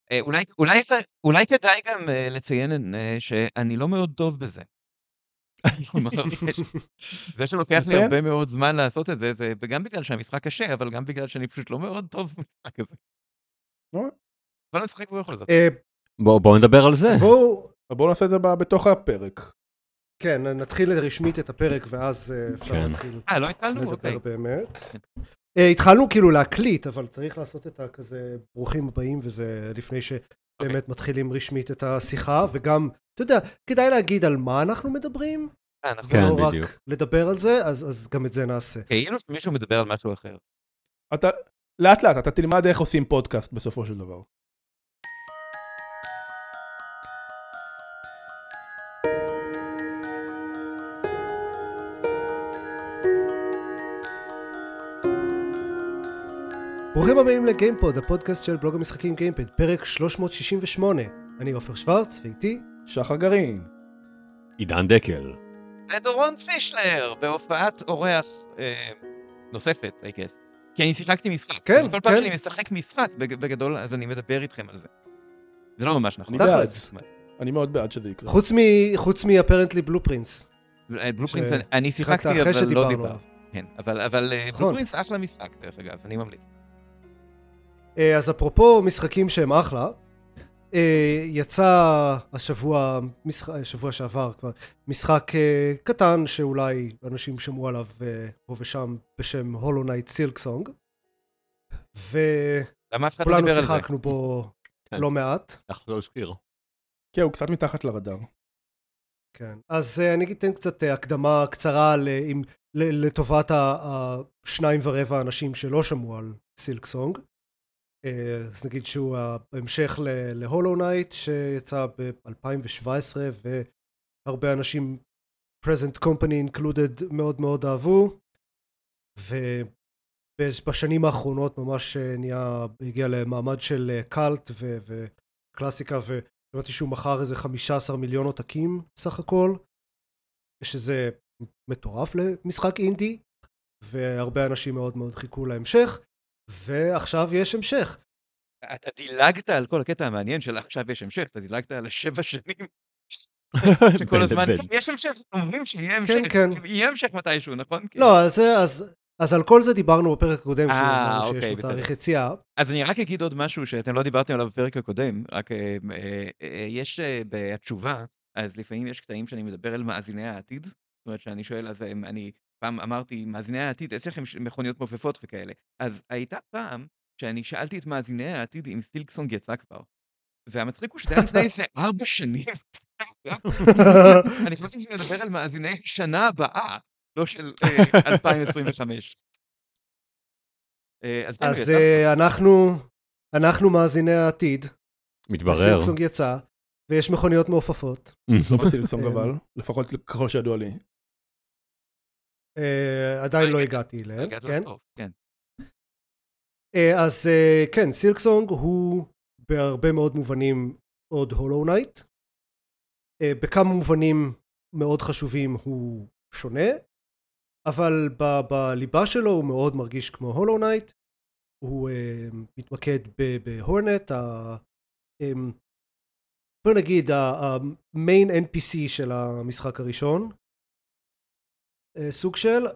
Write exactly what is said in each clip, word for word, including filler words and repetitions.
אולי, אולי, אולי כדאי גם לציין שאני לא מאוד טוב בזה. זה שלוקח לי הרבה מאוד זמן לעשות את זה, זה גם בגלל שהמשחק קשה, אבל גם בגלל שאני פשוט לא מאוד טוב במשחק הזה. בוא נשחק בו יכול זאת. בואו נדבר על זה. בואו נעשה את זה בתוך הפרק. כן, נתחיל רשמית את הפרק, ואז אפשר להתחיל לדבר באמת. התחלנו כאילו להקליט, אבל צריך לעשות את הכזה ברוכים הבאים, וזה לפני שבאמת מתחילים רשמית את השיחה, וגם, אתה יודע, כדאי להגיד על מה אנחנו מדברים, ולא רק לדבר על זה, אז גם את זה נעשה. כאילו מישהו מדבר על משהו אחר. לאט לאט, אתה תלמד איך עושים פודקאסט בסופו של דבר. ברוכים הבאים לגיימפוד, הפודקאסט של בלוג המשחקים גיימפד, פרק שלוש מאות שישים ושמונה. אני עופר שוורץ, ואיתי שחר גרעין. עידן דקל. דורון פישלר, בהופעת אורח אה, נוספת, I guess. כי אני שיחקתי משחק. כן, כל כן. פעם שאני משחק משחק בגדול, אז אני מדבר איתכם על זה. זה לא ממש נכון. אני בעד. אני מאוד בעד שזה יקרה. חוץ מ... חוץ מ-apparently בלופרינס. בלופרינס, אני שיחקתי, אבל לא דיבר. כן, אבל, אבל בלופרינס אחלה משחק, דרך אגב, אני ממליץ. אז אפרופו משחקים שהם אחלה, יצא השבוע, השבוע שעבר כבר, משחק קטן שאולי אנשים שמעו עליו פה ושם בשם הולו נייט סילקסונג, וכולנו שיחקנו בו לא מעט. אנחנו לא הזכיר. כן, הוא קצת מתחת לרדאר. כן, אז אני אתן קצת הקדמה קצרה לטובת השניים ורבע אנשים שלא שמעו על סילקסונג. אז נגיד שהוא ההמשך להולו נייט שיצא ב-אלפיים שבע עשרה, והרבה אנשים present company included מאוד מאוד אהבו, ובשנים האחרונות ממש נהיה, הגיע למעמד של קלט וקלאסיקה, ובאמת שהוא מכר איזה חמישה עשר מיליון עותקים סך הכל, שזה מטורף למשחק אינדי, והרבה אנשים מאוד מאוד חיכו להמשך, ועכשיו יש המשך. אתה דילגת על כל הקטע המעניין של עכשיו יש המשך, אתה דילגת על השבע שנים, שכל הזמן יש המשך, אומרים שיהיה המשך, יהיה המשך מתישהו, נכון? לא, אז על כל זה דיברנו בפרק הקודם, שיש לו תאריך יציאה. אז אני רק אגיד עוד משהו שאתם לא דיברתם עליו בפרק הקודם, רק יש בתשובה, אז לפעמים יש קטעים שאני מדבר על מאזיני העתיד, זאת אומרת שאני שואל, אז אני פעם אמרתי, מאזיני העתיד, יש לכם מכוניות מופפות וכאלה. אז הייתה פעם שאני שאלתי את מאזיני העתיד אם סילקסונג יצא כבר. והמצחיק הוא שזה היה לפני איזה ארבע שנים. אני חושבת שנדבר על מאזיני שנה הבאה, לא של אלפיים עשרים וחמש. אז אנחנו, אנחנו מאזיני העתיד. מתברר. סילקסונג יצא, ויש מכוניות מעופפות. לא בסילקסונג אבל, לפחות ככל שידוע לי. עדיין לא הגעתי אליהם, כן? אז כן, סילקסונג הוא בהרבה מאוד מובנים עוד הולו נייט. בכמה מובנים מאוד חשובים הוא שונה, אבל בליבה שלו הוא מאוד מרגיש כמו הולו נייט. הוא מתמקד בהורנט, בוא נגיד המיין אן פי סי של המשחק הראשון. סוג של,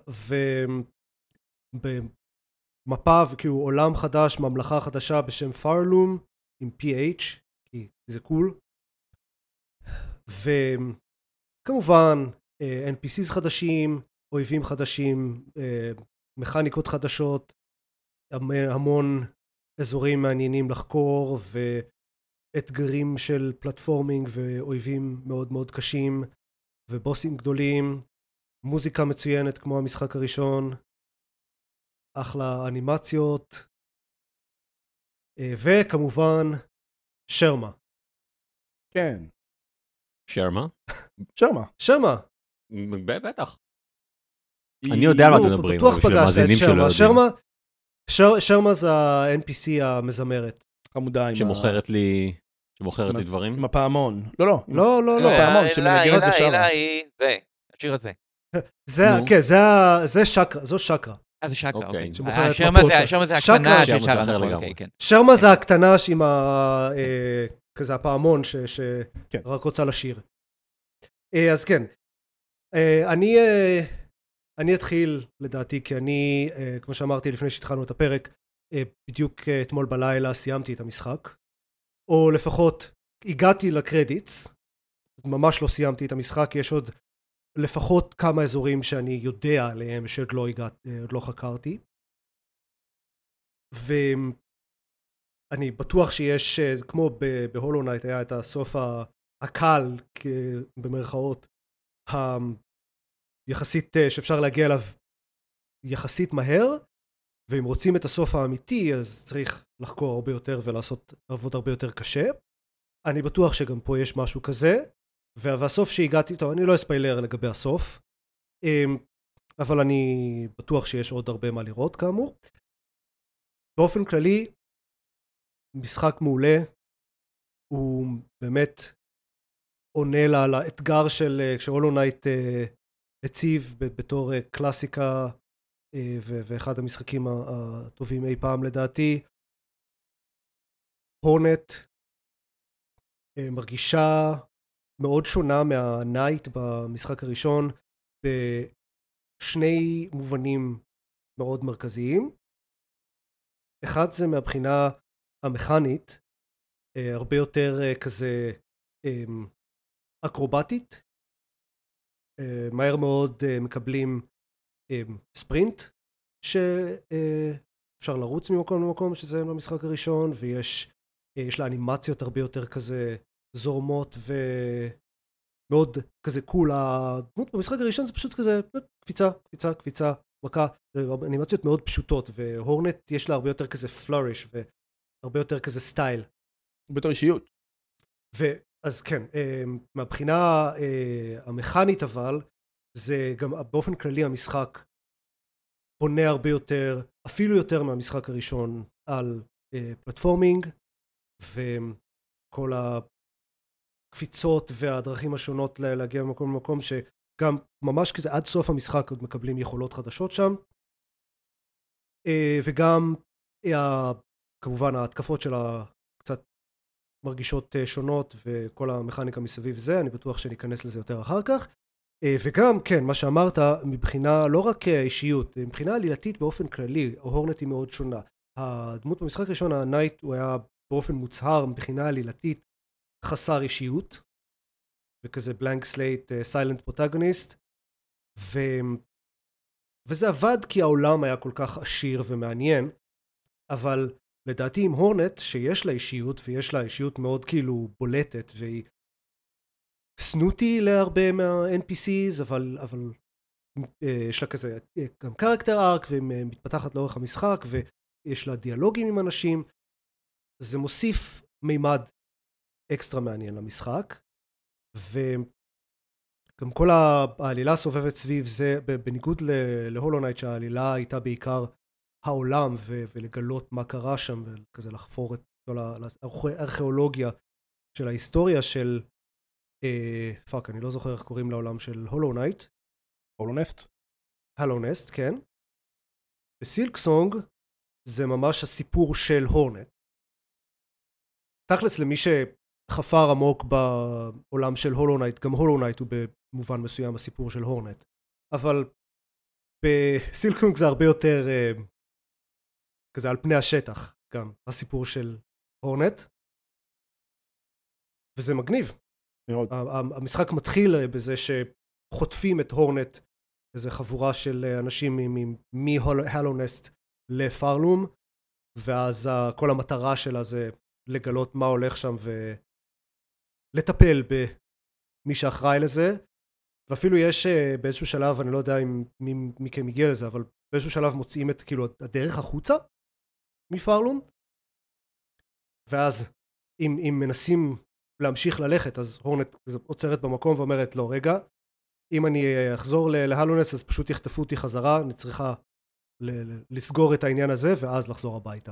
ובמפה וכאילו עולם חדש, ממלכה חדשה בשם פארלום עם פי אייץ', כי זה קול, וכמובן אן פי סי'ס חדשים, אויבים חדשים, מכניקות חדשות, המון אזורים מעניינים לחקור, ואתגרים של פלטפורמינג ואויבים מאוד מאוד קשים, ובוסים גדולים, מוזיקה מצוינת כמו המשחק הראשון, אחלה אנימציות, וכמובן שרמה. כן. שרמה? שרמה. שרמה. בטח. אני יודע על מה אתם מדברים, אבל של המאזינים שלא יודעים. שרמה זה ה-אן פי סי המזמרת. חמודה. שמוכרת לי... שמוכרת לי דברים? עם הפעמון. לא, לא. לא, לא, לא. הפעמון שמנגנת בשרמה. זה, השיר הזה. זה, כן, זה שקרה, זו שקרה. אה, זה שקרה, אוקיי. שמוכרת שרמה מפות. זה, שרמה זה שקרה, הקטנה של שרמה זה שרה, אחר נכון, לגמרי. אוקיי, כן. שרמה זה הקטנה עם ה... אה, כזה הפעמון ש- כן. שרק רוצה לשיר. אה, אז כן, אה, אני אה, אני אתחיל לדעתי, כי אני, אה, כמו שאמרתי לפני שהתחלנו את הפרק, אה, בדיוק אה, אתמול בלילה סיימתי את המשחק, או לפחות הגעתי לקרדיטס, ממש לא סיימתי את המשחק, יש עוד לפחות כמה אזורים שאני יודע עליהם שעוד לא הגעת, עוד לא חקרתי. ואני בטוח שיש, כמו בהולו נייט היה את הסוף הקל במרכאות, היחסית שאפשר להגיע אליו יחסית מהר, ואם רוצים את הסוף האמיתי אז צריך לחקור הרבה יותר ולעשות עבוד הרבה יותר קשה. אני בטוח שגם פה יש משהו כזה, והסוף שהגעתי, טוב, אני לא אספיילר לגבי הסוף, אבל אני בטוח שיש עוד הרבה מה לראות כאמור. באופן כללי, משחק מעולה, הוא באמת עונה לאתגר של שהולו נייט הציב בתור קלאסיקה, ואחד המשחקים הטובים אי פעם לדעתי. הורנט מרגישה מאוד שונה מהנייט במשחק הראשון בשני מובנים מאוד מרכזיים. אחד זה מהבחינה המכנית, הרבה יותר כזה אקרובטית, מהר מאוד מקבלים ספרינט שאפשר לרוץ ממקום למקום, שזה במשחק הראשון, ויש יש לה אנימציות הרבה יותר כזה זורמות ומאוד כזה קול. הדמות במשחק הראשון זה פשוט כזה קפיצה, קפיצה, קפיצה, מכה, זה אנימציות מאוד פשוטות, והורנט יש לה הרבה יותר כזה פלוריש והרבה יותר כזה סטייל. הרבה יותר אישיות. ואז כן, מהבחינה המכנית אבל, זה גם באופן כללי המשחק פונה הרבה יותר, אפילו יותר מהמשחק הראשון על פלטפורמינג, וכל הקפיצות והדרכים השונות להגיע ממקום למקום, שגם ממש כזה עד סוף המשחק עוד מקבלים יכולות חדשות שם, וגם כמובן ההתקפות שלה קצת מרגישות שונות, וכל המכניקה מסביב זה, אני בטוח שניכנס לזה יותר אחר כך. וגם כן, מה שאמרת, מבחינה לא רק אישיות, מבחינה עלילתית באופן כללי, הורנט היא מאוד שונה. הדמות במשחק הראשון, הנייט, הוא היה באופן מוצהר מבחינה עלילתית חסר אישיות, וכזה בלנק סלייט, סיילנט פרוטגוניסט, ו... וזה עבד כי העולם היה כל כך עשיר ומעניין, אבל לדעתי עם הורנט שיש לה אישיות, ויש לה אישיות מאוד כאילו בולטת, והיא סנוטי להרבה מה-אן פי סיז, אבל, אבל יש לה כזה גם קרקטר ארק, והיא מתפתחת לאורך המשחק, ויש לה דיאלוגים עם אנשים, זה מוסיף מימד אקסטרה מעניין למשחק, וגם כל העלילה סובבת סביב זה, בניגוד להולו נייט שהעלילה הייתה בעיקר העולם, ולגלות מה קרה שם, וכזה לחפור את כל הארכיאולוגיה של ההיסטוריה של, פאק, אני לא זוכר איך קוראים לעולם של הולו נייט. הולו נסט. הולו נסט, כן. בסילקסונג זה ממש הסיפור של הורנט. תכלס למי שחפר עמוק בעולם של הולו נייט, גם הולו נייט הוא במובן מסוים הסיפור של הורנט. אבל בסילקסונג זה הרבה יותר כזה על פני השטח, גם הסיפור של הורנט. וזה מגניב. מאוד. המשחק מתחיל בזה שחוטפים את הורנט, איזו חבורה של אנשים מהולו נסט לפרלום, ואז כל המטרה שלה זה לגלות מה הולך שם ולטפל במי שאחראי לזה. ואפילו יש באיזשהו שלב, אני לא יודע אם מי מכם הגיע לזה, אבל באיזשהו שלב מוצאים את כאילו הדרך החוצה מפרלום, ואז אם, אם מנסים להמשיך ללכת, אז הורנט עוצרת במקום ואומרת לא, רגע, אם אני אחזור להלונס אז פשוט יחטפו אותי חזרה, אני צריכה לסגור את העניין הזה ואז לחזור הביתה.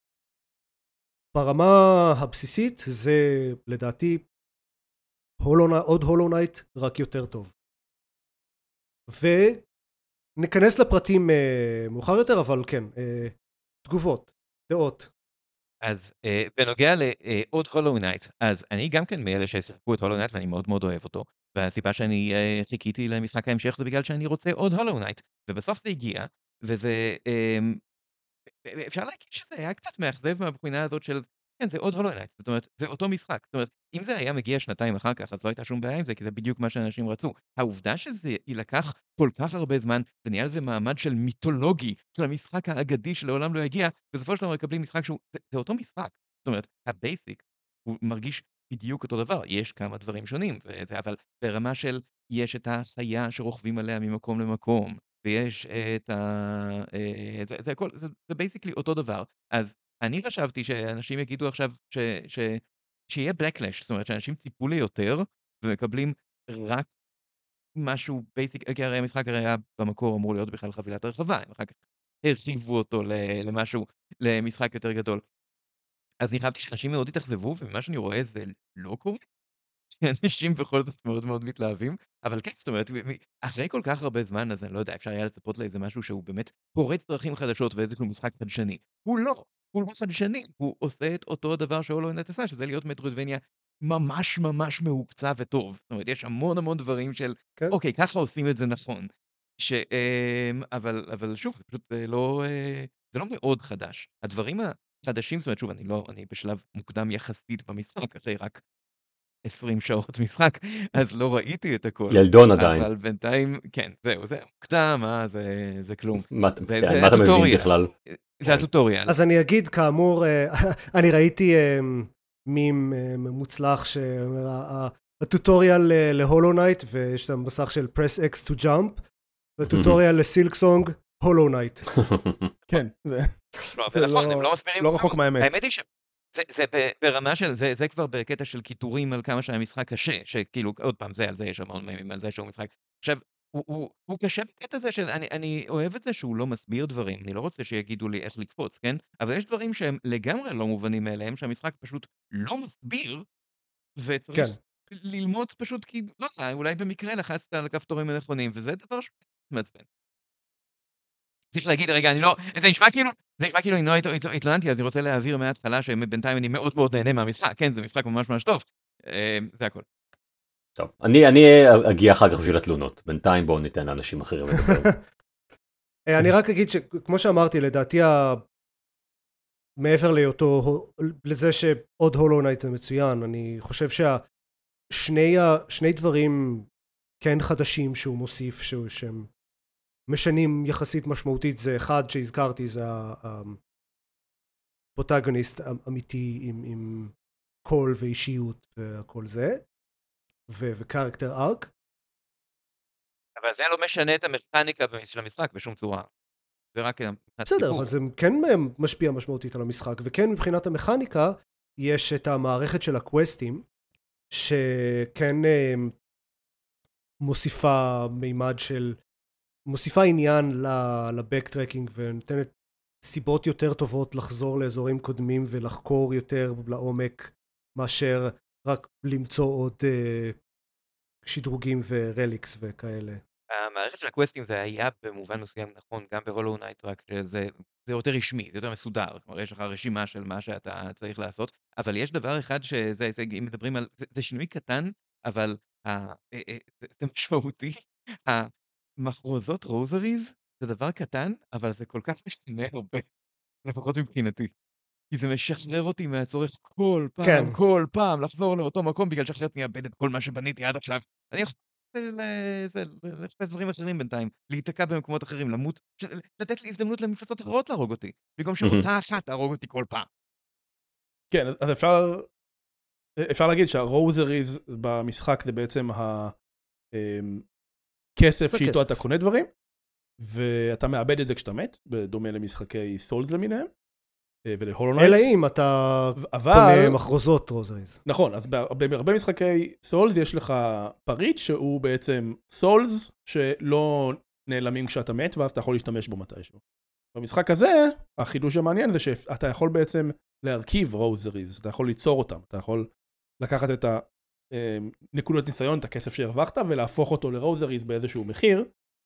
ברמה הבסיסית זה לדעתי הולו, עוד הולו נייט רק יותר טוב. ניכנס לפרטים uh, מאוחר יותר, אבל כן, uh, תגובות, דעות. אז uh, בנוגע לעוד הולו נייט, אז אני גם כן מאלה ששיחקו את הולו נייט ואני מאוד מאוד אוהב אותו, והסיבה שאני uh, חיכיתי למשחק ההמשך זה בגלל שאני רוצה עוד הולו נייט, ובסוף זה הגיע, וזה, um, אפשר להגיד שזה היה קצת מאכזב מהבחינה הזאת של, כן, זה עוד הולו נייט, זאת אומרת, זה אותו משחק, זאת אומרת, אם זה היה מגיע שנתיים אחר כך, אז לא הייתה שום בעיה עם זה, כי זה בדיוק מה שאנשים רצו. העובדה שזה יילקח כל כך הרבה זמן, זה נהיה לזה מעמד של מיתולוגי, של המשחק האגדי שלעולם לא יגיע, בסופו של דבר מקבלים משחק שהוא, זה, זה אותו משחק. זאת אומרת, הבייסיק, הוא מרגיש בדיוק אותו דבר, יש כמה דברים שונים, וזה, אבל ברמה של, יש את החיה שרוכבים עליה ממקום למקום, ויש את ה... אה, זה, זה הכל, זה, זה בייסיקלי אותו דבר. אז אני חשבתי שאנשים יגידו עכשיו ש, ש, שיהיה backlash, זאת אומרת שאנשים ציפו לי יותר, ומקבלים רק משהו בייסיק, כי הרי המשחק הרי היה במקור אמור להיות בכלל חבילת הרחבה, הם אחר כך הרחיבו אותו למשהו, למשחק יותר גדול. אז אני חשבתי שאנשים מאוד התאכזבו, ומה שאני רואה זה לא קורה. שאנשים בכל זאת מאוד מאוד מתלהבים, אבל כן, זאת אומרת, אחרי כל כך הרבה זמן, אז אני לא יודע, אפשר היה לצפות לאיזה משהו שהוא באמת פורץ דרכים חדשות ואיזשהו משחק חדשני. הוא לא, הוא לא חדשני, הוא עושה את אותו הדבר שהולו נייט עשה, שזה להיות מטרוידבניה ממש ממש מהוקצע וטוב. זאת אומרת, יש המון המון דברים של, כן. אוקיי, ככה עושים את זה נכון. ש, אבל, אבל שוב, זה פשוט לא, זה לא מאוד חדש. הדברים החדשים, זאת אומרת, שוב, אני לא, אני בשלב מוקדם יחסית במשחק, אחרי רק עשרים שעות משחק, אז לא ראיתי את הכל. ילדון עדיין. אבל בינתיים, כן, זהו, זה מוקדם, אה, זה, זה כלום. מה זה, כן, זה מה אתה מבין הטוטוריאל. בכלל? זה הטוטוריאל. אז אני אגיד, כאמור, אני ראיתי מים מוצלח שאומר, הטוטוריאל להולו נייט, ויש שם מסך של press X to jump, והטוטוריאל לסילקסונג, הולו נייט. כן, לא, זה נכון, הם לא מסבירים. לא רחוק מהאמת. האמת היא ש... זה, זה ברמה של, זה, זה כבר בקטע של כיתורים על כמה שהמשחק קשה, שכאילו, עוד פעם, זה, על זה יש המון מימים, על זה שהוא משחק. עכשיו, הוא, הוא, הוא קשה בקטע הזה של, אני, אני אוהב את זה שהוא לא מסביר דברים, אני לא רוצה שיגידו לי איך לקפוץ, כן? אבל יש דברים שהם לגמרי לא מובנים מאליהם, שהמשחק פשוט לא מסביר, וצריך כן. ללמוד פשוט כי, לא יודע, אולי במקרה לחצת על הכפתורים הנכונים, וזה דבר שמעצבן. צריך להגיד, רגע, אני לא, זה נשמע כאילו, זה נשמע כאילו, אני לא התלוננתי, אז אני רוצה להעביר מההתחלה שבינתיים אני מאוד מאוד נהנה מהמשחק, כן, זה משחק ממש ממש טוב, זה הכל. טוב, אני, אני אגיע אחר כך בשביל התלונות, בינתיים בואו ניתן לאנשים אחרים לדבר. אני רק אגיד שכמו שאמרתי, לדעתי, מעבר להיותו, לזה שעוד הולו נייט זה מצוין, אני חושב שהשני דברים כן חדשים שהוא מוסיף, שהם משנים יחסית משמעותית, זה אחד שהזכרתי, זה הפרוטגוניסט אמיתי עם, עם קול ואישיות וכל זה, וקרקטר ארק. אבל זה לא משנה את המכניקה של המשחק בשום צורה. זה רק... בסדר, אבל זה כן משפיע משמעותית על המשחק, וכן מבחינת המכניקה, יש את המערכת של הקווסטים, שכן מוסיפה מימד של... מוסיפה עניין לבקטרקינג ונותנת סיבות יותר טובות לחזור לאזורים קודמים ולחקור יותר לעומק מאשר רק למצוא עוד אה, שדרוגים ורליקס וכאלה. המערכת של הקווסטים זה היה במובן מסוים נכון גם בהולו נייט, רק שזה זה יותר רשמי, זה יותר מסודר, כלומר יש לך רשימה של מה שאתה צריך לעשות, אבל יש דבר אחד שזה, זה, אם מדברים על, זה, זה שינוי קטן, אבל ה, זה, זה משמעותי. המחרוזות רוזריז זה דבר קטן, אבל זה כל כך משתנה הרבה, לפחות מבחינתי. כי זה משחרר אותי מהצורך כל פעם, כן. כל פעם, לחזור לאותו מקום, בגלל שאחרת אני אאבד את כל מה שבניתי עד עכשיו. אני יכול לחפש דברים אחרים בינתיים, להיתקע במקומות אחרים, למות, לתת לי הזדמנות למפלצות אחרות להרוג אותי, במקום שאותה אחת תהרוג אותי כל פעם. כן, אז אפשר, אפשר להגיד שהרוזריז במשחק זה בעצם הכסף שאיתו אתה קונה דברים, ואתה מאבד את זה כשאתה מת, בדומה למשחקי סולס למיניהם, ולהולו נייט. אלא אם אתה אבל... קונה מחרוזות רוזריז. נכון, אז בהרבה משחקי סולס יש לך פריט שהוא בעצם סולס שלא נעלמים כשאתה מת, ואז אתה יכול להשתמש בו מתישהו. במשחק הזה, החידוש המעניין זה שאתה יכול בעצם להרכיב רוזריז, אתה יכול ליצור אותם, אתה יכול לקחת את הנקודות ניסיון, את הכסף שהרווחת, ולהפוך אותו לרוזריז באיזשהו מחיר,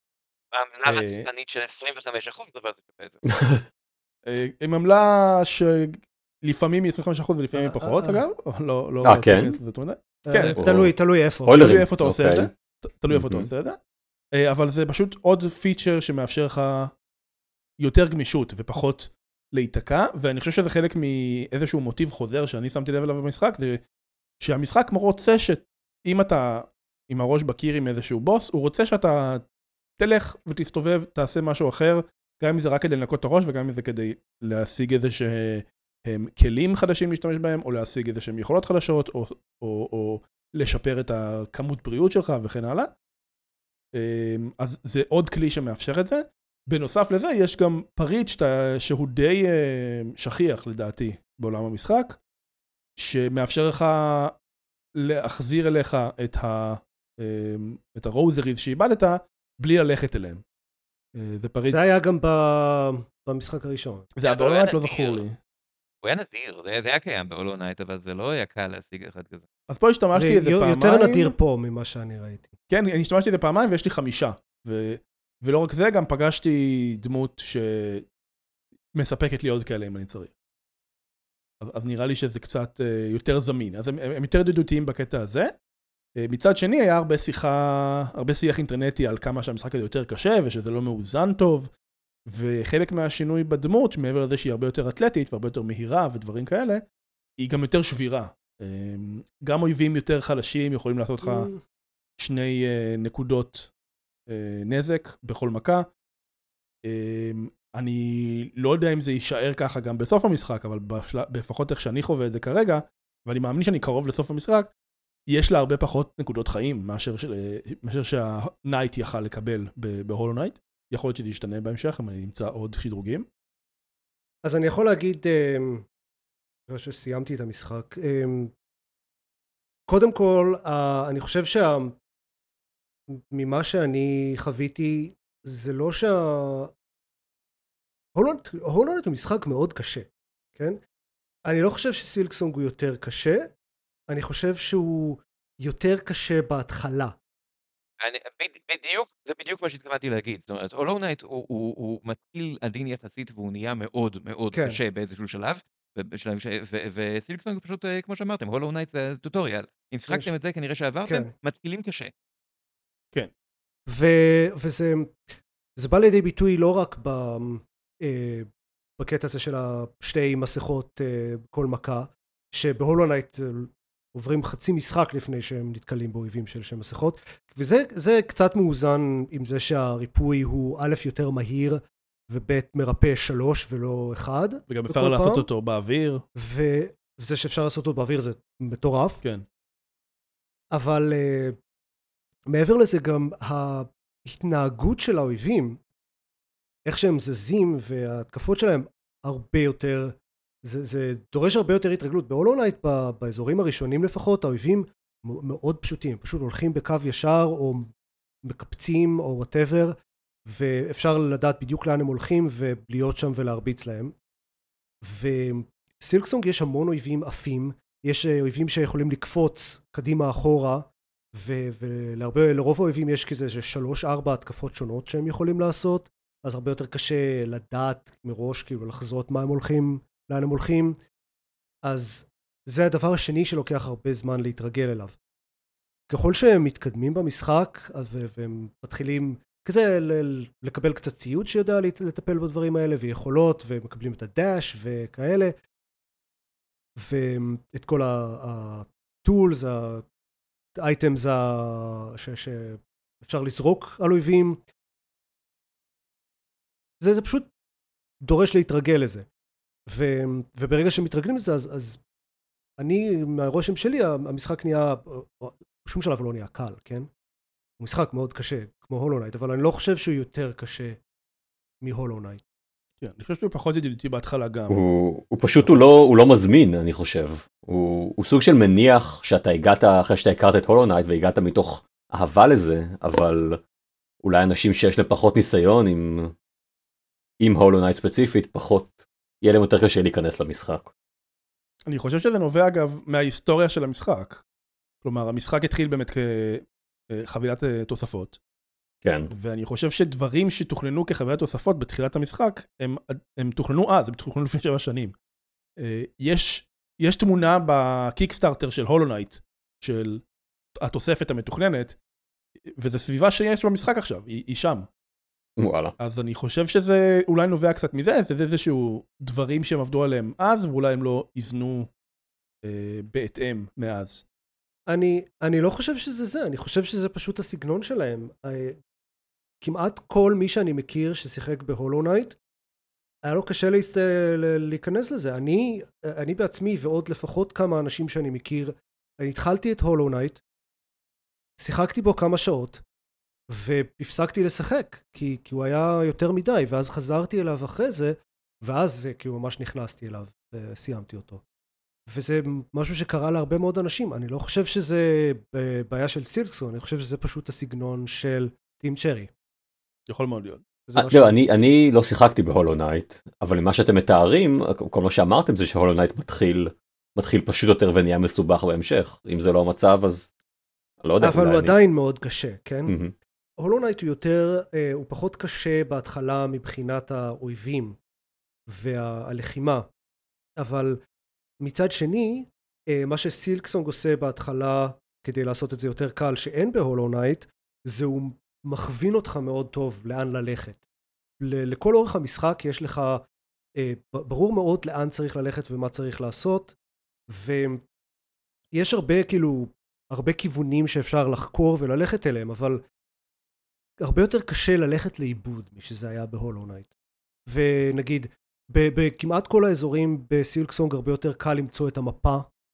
עמלה רצחנית של עשרים וחמישה אחוז, אבל זה שווה את זה. עם עמלה שלפעמים היא עשרים וחמישה אחוז ולפעמים היא פחות, אגב. אה, כן? תלוי, תלוי איפה. תלוי איפה אתה עושה את זה. תלוי איפה אתה עושה את זה. אבל זה פשוט עוד פיצ'ר שמאפשר לך יותר גמישות ופחות להיתקע, ואני חושב שזה חלק מאיזשהו מוטיב חוזר שאני שמתי לב אליו במשחק, זה שהמשחק רוצה שאם אתה עם הראש בקיר עם איזשהו בוס, הוא רוצה שאתה תלך ותסתובב, תעשה משהו אחר, גם אם זה רק כדי לנקות את הראש, וגם אם זה כדי להשיג איזה שהם כלים חדשים להשתמש בהם, או להשיג איזה שהם יכולות חדשות, או, או, או לשפר את הכמות בריאות שלך וכן הלאה. אז זה עוד כלי שמאפשר את זה. בנוסף לזה, יש גם פריט שאתה, שהוא די שכיח לדעתי בעולם המשחק, שמאפשר לך להחזיר אליך את ה... את הרוזריז שאיבדת, בלי ללכת אליהם. זה פריט... זה היה גם במשחק הראשון. זה היה בהולו-נייט, לא זכור לי. הוא היה נדיר, זה היה קיים בהולו-נייט, אבל זה לא היה קל להשיג אחד כזה. אז פה השתמשתי איזה פעמיים... זה יותר נדיר פה ממה שאני ראיתי. כן, אני השתמשתי איזה פעמיים ויש לי חמישה. ולא רק זה, גם פגשתי דמות שמספקת לי עוד כאלה אם אני צריך. אז נראה לי שזה קצת יותר זמין. אז הם יותר ידידותיים בקטע הזה. מצד שני היה הרבה שיחה, הרבה שיח אינטרנטי על כמה שהמשחק הזה יותר קשה ושזה לא מאוזן טוב, וחלק מהשינוי בדמות, מעבר לזה שהיא הרבה יותר אתלטית והרבה יותר מהירה ודברים כאלה, היא גם יותר שבירה. גם אויבים יותר חלשים יכולים לעשות לך שני נקודות נזק בכל מכה. אני לא יודע אם זה יישאר ככה גם בסוף המשחק, אבל לפחות איך שאני חווה את זה כרגע, ואני מאמין שאני קרוב לסוף המשחק, יש לה הרבה פחות נקודות חיים מאשר, מאשר שהנייט יכל לקבל בהולו-נייט. יכול להיות שזה ישתנה בהמשך, אם אני נמצא עוד שדרוגים. אז אני יכול להגיד, אני חושב שסיימתי את המשחק. קודם כל, אני חושב שממה שאני חוויתי, זה לא שה... הולו-נייט הוא משחק מאוד קשה, כן? אני לא חושב שסילקסונג הוא יותר קשה, אני חושב שהוא יותר קשה בהתחלה. אני, בדיוק, זה בדיוק מה שהתכוונתי להגיד. זאת אומרת, הולו-נייט הוא, הוא, הוא מתחיל עדין יחסית והוא נהיה מאוד מאוד כן. קשה באיזשהו שלב, וסילקסונג פשוט, כמו שאמרתם, הולו-נייט זה טוטוריאל. אם שחקתם את זה, כנראה שעברתם, כן. מתחילים קשה. כן. ו- וזה זה בא לידי ביטוי לא רק ב, אה, בקטע הזה של השתי מסכות אה, כל מכה, שבהולו-נייט עוברים חצי משחק לפני שהם נתקלים באויבים של שתי מסכות, וזה זה קצת מאוזן עם זה שהריפוי הוא א' יותר מהיר, וב' מרפא שלוש ולא אחד. וגם אפשר לעשות אותו באוויר. ו- וזה שאפשר לעשות אותו באוויר זה מטורף. כן. אבל uh, מעבר לזה גם ההתנהגות של האויבים, איך שהם זזים וההתקפות שלהם הרבה יותר, זה, זה דורש הרבה יותר התרגלות. בהולו-נייט, באזורים הראשונים לפחות, האויבים מאוד פשוטים, פשוט הולכים בקו ישר או מקפצים או whatever, ואפשר לדעת בדיוק לאן הם הולכים ולהיות שם ולהרביץ להם. וסילקסונג יש המון אויבים עפים, יש אויבים שיכולים לקפוץ קדימה אחורה, ולרוב האויבים יש כזה שלוש ארבע התקפות שונות שהם יכולים לעשות, אז הרבה יותר קשה לדעת מראש, כאילו לחזות מה הם הולכים, לאן הם הולכים. אז זה הדבר השני שלוקח הרבה זמן להתרגל אליו. ככל שהם מתקדמים במשחק, והם מתחילים כזה לקבל קצת ציוד שיודע לטפל בדברים האלה, ויכולות, ומקבלים את הדאש וכאלה, ואת כל הטולס, האייטמס שאפשר לזרוק על אויבים. זה, זה פשוט דורש להתרגל לזה. ו, וברגע שמתרגלים לזה, אז, אז אני, מהרושם שלי, המשחק נהיה, בשום שלב לא נהיה קל, כן? הוא משחק מאוד קשה, כמו הולו-נייט, אבל אני לא חושב שהוא יותר קשה מהולו-נייט. כן, אני חושב שהוא פחות ידידותי בהתחלה גם. הוא, הוא פשוט, הוא לא, הוא לא מזמין, אני חושב. הוא, הוא סוג של מניח שאתה הגעת, אחרי שאתה הכרת את הולו-נייט, והגעת מתוך אהבה לזה, אבל אולי אנשים שיש להם פחות ניסיון עם, עם הולו-נייט ספציפית, פחות, יהיה להם יותר קשה להיכנס למשחק. אני חושב שזה נובע, אגב, מההיסטוריה של המשחק. כלומר, המשחק התחיל באמת כחבילת תוספות, כן. ואני חושב שדברים שתוכננו כחוויית תוספות בתחילת המשחק, הם, הם תוכננו אז, הם תוכננו לפני שבע שנים. יש, יש תמונה בקיקסטארטר של הולו נייט, של התוספת המתוכננת, וזו סביבה שיש במשחק עכשיו, היא, היא שם. וואלה. אז אני חושב שזה אולי נובע קצת מזה, זה איזשהו דברים שהם עבדו עליהם אז, ואולי הם לא יזנו אה, בהתאם מאז. אני, אני לא חושב שזה זה, אני חושב שזה פשוט הסגנון שלהם. כמעט כל מי שאני מכיר ששיחק בהולו נייט, היה לו קשה להסת... להיכנס לזה. אני, אני בעצמי ועוד לפחות כמה אנשים שאני מכיר, אני התחלתי את הולו נייט, שיחקתי בו כמה שעות, והפסקתי לשחק, כי, כי הוא היה יותר מדי, ואז חזרתי אליו אחרי זה, ואז כאילו ממש נכנסתי אליו, וסיימתי אותו. וזה משהו שקרה להרבה מאוד אנשים. אני לא חושב שזה בעיה של סילקסון, אני חושב שזה פשוט הסגנון של טים צ'רי. יכול מאוד להיות. לא, אני, אני לא שיחקתי בהולו נייט, אבל למה שאתם מתארים, כל מה שאמרתם זה שהולו נייט מתחיל, מתחיל פשוט יותר ונהיה מסובך בהמשך. אם זה לא המצב, אז לא יודע. אבל הוא אני... עדיין מאוד קשה, כן? Mm-hmm. הולו נייט הוא יותר, הוא פחות קשה בהתחלה מבחינת האויבים והלחימה, אבל מצד שני, מה שסילקסונג עושה בהתחלה כדי לעשות את זה יותר קל שאין בהולו נייט, זה הוא מכווין אותך מאוד טוב לאן ללכת. לכל אורך המשחק יש לך ברור מאוד לאן צריך ללכת ומה צריך לעשות, ויש הרבה כאילו, הרבה כיוונים שאפשר לחקור וללכת אליהם, אבל הרבה יותר קשה ללכת לאיבוד משזה היה בהולו נייט. ונגיד, בכמעט כל האזורים בסילקסונג הרבה יותר קל למצוא את המפה.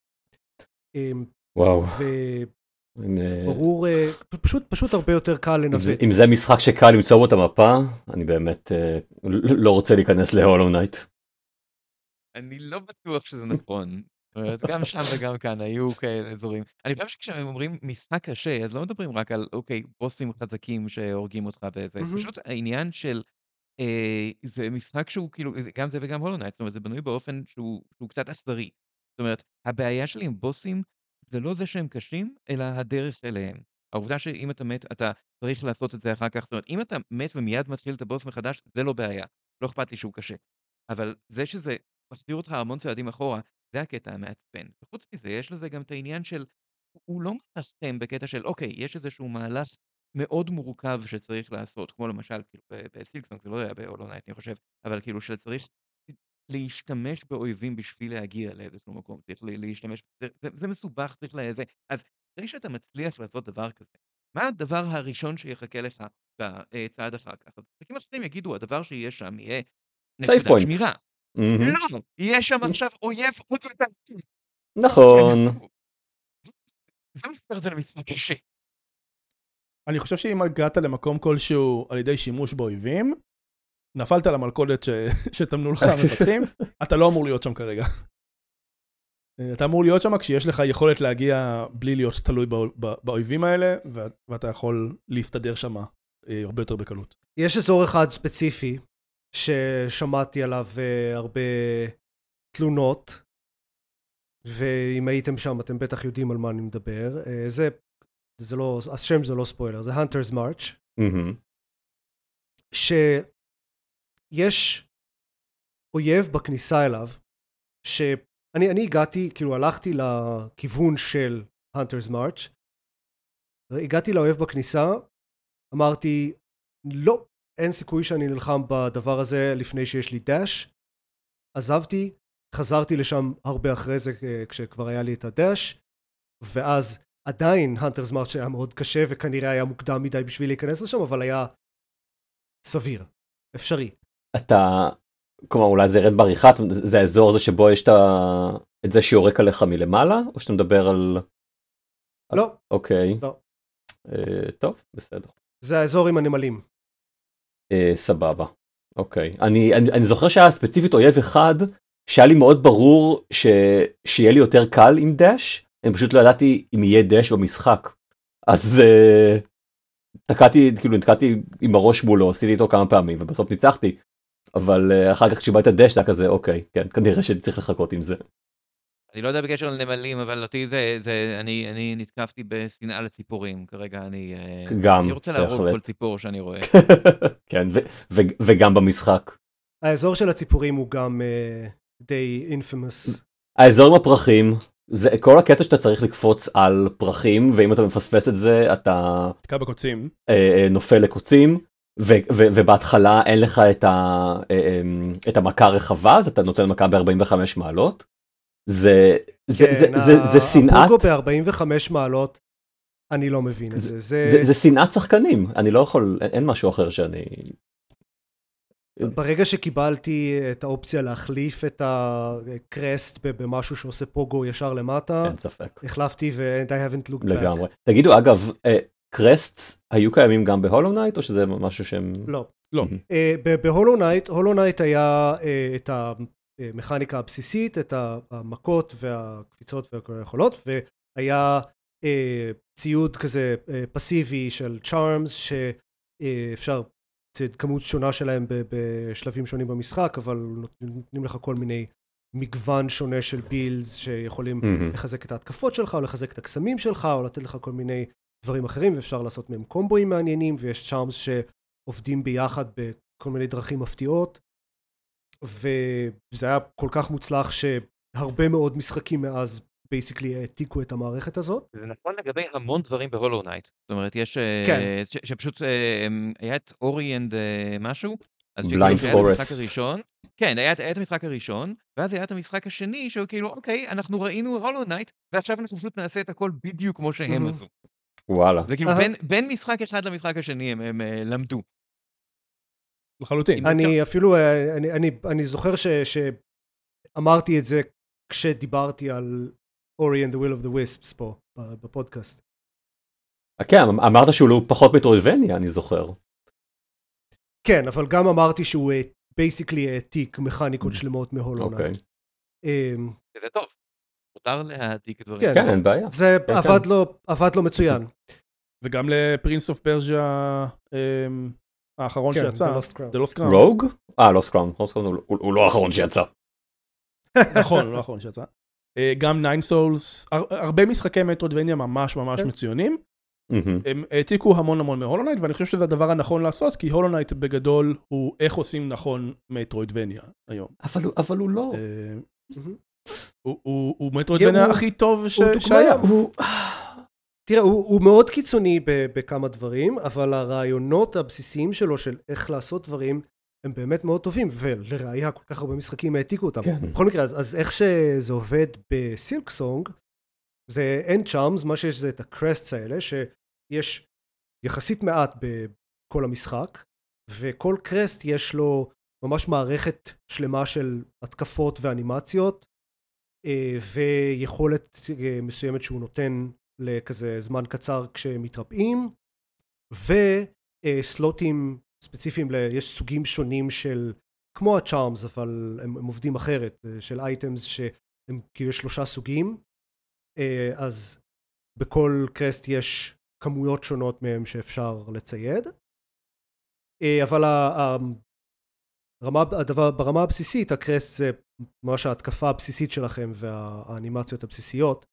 וואו. וברור, פשוט, פשוט הרבה יותר קל לנווט. אם זה משחק שקל למצוא בו את המפה, אני באמת לא רוצה להיכנס להולו נייט. אני לא בטוח שזה נכון. גם שם וגם כאן היו כאלה אזורים. אני חושב שכשהם אומרים משחק קשה, אז לא מדברים רק על, אוקיי, בוסים חזקים שהורגים אותך וזה. פשוט העניין של אה, זה משחק שהוא כאילו, גם זה וגם הולו נייט, זאת אומרת, זה בנוי באופן שהוא, שהוא קצת אכזרי. זאת אומרת, הבעיה שלי עם בוסים, זה לא זה שהם קשים, אלא הדרך אליהם. העובדה שאם אתה מת, אתה צריך לעשות את זה אחר כך. זאת אומרת, אם אתה מת ומיד מתחיל את הבוס מחדש, זה לא בעיה. לא אכפת לי שהוא קשה. אבל זה שזה מחזיר אותך המון צעדים אחורה, זה הקטע המעצבן. וחוץ מזה, יש לזה גם את העניין של, הוא לא מלחם בקטע של, אוקיי, יש איזשהו מהלך מאוד מורכב שצריך לעשות, כמו למשל, כאילו, בסילקסונג, זה לא היה בהולו נייט, אני חושב, אבל כאילו שצריך להשתמש באויבים בשביל להגיע לאיזשהו מקום, צריך להשתמש, זה, זה, זה מסובך, צריך לאיזה, אז אחרי שאתה מצליח לעשות דבר כזה, מה הדבר הראשון שיחכה לך בצעד אחר כך? אז חלקים אחרים יגידו, הדבר שיהיה שם יהיה נקודת שמירה. לא, יהיה שם עכשיו אויב עוד יותר. נכון. זה מספר את זה למשחק קשה. אני חושב שאם הגעת למקום כלשהו על ידי שימוש באויבים, נפלת למלכודת שתמנו לך המפתחים, אתה לא אמור להיות שם כרגע. אתה אמור להיות שם כשיש לך יכולת להגיע בלי להיות תלוי באויבים האלה, ואתה יכול להסתדר שם הרבה יותר בקלות. יש אזור אחד ספציפי, ששמעתי עליו הרבה תלונות, ואם הייתם שם אתם בטח יודעים על מה אני מדבר. זה, זה לא, השם זה לא ספוילר, זה Hunter's March. Mm-hmm. שיש אויב בכניסה אליו, שאני אני הגעתי, כאילו הלכתי לכיוון של Hunter's March, הגעתי לאויב בכניסה, אמרתי, לא, אין סיכוי שאני נלחם בדבר הזה לפני שיש לי דש. עזבתי, חזרתי לשם הרבה אחרי זה כשכבר היה לי את הדש, ואז עדיין Hunter's March היה מאוד קשה וכנראה היה מוקדם מדי בשביל להיכנס לשם, אבל היה סביר, אפשרי. אתה, כלומר אולי זה ירד בעריכה, זה האזור הזה שבו יש את זה שיורק עליך מלמעלה, או שאתה מדבר על... לא. אוקיי. לא. טוב, בסדר. זה האזור עם הנמלים. Uh, סבבה, אוקיי. אני, אני, אני זוכר שהיה ספציפית אויב אחד, שהיה לי מאוד ברור ש, שיהיה לי יותר קל עם דש, אני פשוט לא ידעתי אם יהיה דש במשחק. אז uh, תקעתי, כאילו נתקעתי עם הראש מולו, עשיתי איתו כמה פעמים, ובסוף ניצחתי. אבל uh, אחר כך כשבא את הדש, זה היה כזה, אוקיי, כן, כנראה שצריך לחכות עם זה. אני לא יודע בקשר לנמלים, אבל אותי זה, זה, אני, אני נתקפתי בשנאה לציפורים. כרגע אני, אה, זה, אני גם, רוצה להרוג כל בהחלט. ציפור שאני רואה. כן, ו- ו- וגם במשחק. האזור של הציפורים הוא גם אה, די אינפמוס. האזור עם הפרחים, זה כל הקטע שאתה צריך לקפוץ על פרחים, ואם אתה מפספס את זה, אתה תקע בקוצים. אה, אה, נופל לקוצים, ו- ו- ובהתחלה אין לך את, ה- אה, אה, את המכה הרחבה, אז אתה נותן מכה ב-ארבעים וחמש מעלות. זה, זה, זה, כן, זה, זה שנאת, הפוגו ב-ארבעים וחמש מעלות, אני לא מבין את זה. זה, זה, זה שנאת שחקנים, אני לא יכול, אין, אין משהו אחר שאני... ברגע שקיבלתי את האופציה להחליף את הקרסט במשהו שעושה פוגו ישר למטה, אין ספק. החלפתי ו- I haven't looked back. לגמרי. תגידו, אגב, קרסטס היו קיימים גם בהולו נייט, או שזה משהו שהם... לא. לא. בהולו נייט, הולו נייט היה אה, את המכניקה הבסיסית, את המכות והקפיצות והיכולות, והיה אה, ציוד כזה אה, פסיבי של צ'ארמס, שאפשר, זה כמות שונה שלהם ב- בשלבים שונים במשחק, אבל נותנים לך כל מיני מגוון שונה של בילדס שיכולים מהמם. לחזק את ההתקפות שלך, או לחזק את הקסמים שלך, או לתת לך כל מיני דברים אחרים, ואפשר לעשות מהם קומבואים מעניינים, ויש צ'ארמס שעובדים ביחד בכל מיני דרכים מפתיעות, וזה היה כל כך מוצלח שהרבה מאוד משחקים מאז בייסיקלי העתיקו את המערכת הזאת. זה נכון לגבי המון דברים בהולו נייט. זאת אומרת, יש... אה, כן. ש, שפשוט אה, היה את אורי אנד אה, משהו, אז Blind שכאילו שהיה את המשחק Forest. הראשון, כן, היה, את- היה את המשחק הראשון, ואז היה את המשחק השני, שהוא כאילו, אוקיי, אנחנו ראינו הולו נייט, ועכשיו אנחנו פשוט נעשה את הכל בדיוק כמו שהם מהמם. עשו. וואלה. זה כאילו, אהה. בין, בין משחק אחד למשחק השני הם, הם אה, למדו. לחלוטין. אם- אני אפילו, אה, אני, אני, אני זוכר ש, שאמרתי את זה כשדיברתי על אורי and the will of the wisps פה, בפודקאסט. כן, אמרת שהוא לא פחות מטרוידבניה, אני זוכר. כן, אבל גם אמרתי שהוא בייסיקלי העתיק מכניקות שלמות מהולו אוקיי. נייט. אמ, זה טוב. מותר להעתיק דברים. כן. כן, אין בעיה. זה כן, עבד כן. לו, עבד לו מצוין. וגם לפרינס אוף פרג'ה אמ, האחרון כן, שיצא. The Lost Crown. The Lost Crown. רוג? אה, לוסט קראון. לוסט קראון הוא- הוא הוא לא האחרון שיצא. נכון, לא האחרון שיצא. אה, גם ניין סולס, הרבה משחקי מטרואידבניה ממש ממש כן. מצוינים. מהמם. הם העתיקו המון המון מהולו נייט, ואני חושב שזה הדבר הנכון לעשות, כי הולו נייט בגדול הוא איך עושים נכון מטרואידבניה היום. אבל הוא- אבל הוא לא. אה, מהמם. הוא- הוא הוא מטרואידבניה הוא- הכי טוב ש- הוא דוגמה- שהיה. הוא... תראה, הוא, הוא מאוד קיצוני ב, בכמה דברים, אבל הרעיונות הבסיסיים שלו של איך לעשות דברים, הם באמת מאוד טובים, ולראיה כל כך הרבה משחקים העתיקו אותם. כן. בכל מקרה, אז, אז איך שזה עובד בסילקסונג, זה אין צ'ארמס, מה שיש זה את הקרסטס האלה, שיש יחסית מעט בכל המשחק, וכל קרסט יש לו ממש מערכת שלמה של התקפות ואנימציות, אה, ויכולת אה, מסוימת שהוא נותן לכזה זמן קצר כשמתרפאים, וסלוטים ספציפיים, יש סוגים שונים של, כמו הצ'ארמס, אבל הם, הם עובדים אחרת, של אייטמס שהם כאילו יש שלושה סוגים, אז בכל קרסט יש כמויות שונות מהם שאפשר לצייד, אבל הרמה, הדבר, ברמה הבסיסית, הקרסט זה ממש ההתקפה הבסיסית שלכם והאנימציות הבסיסיות.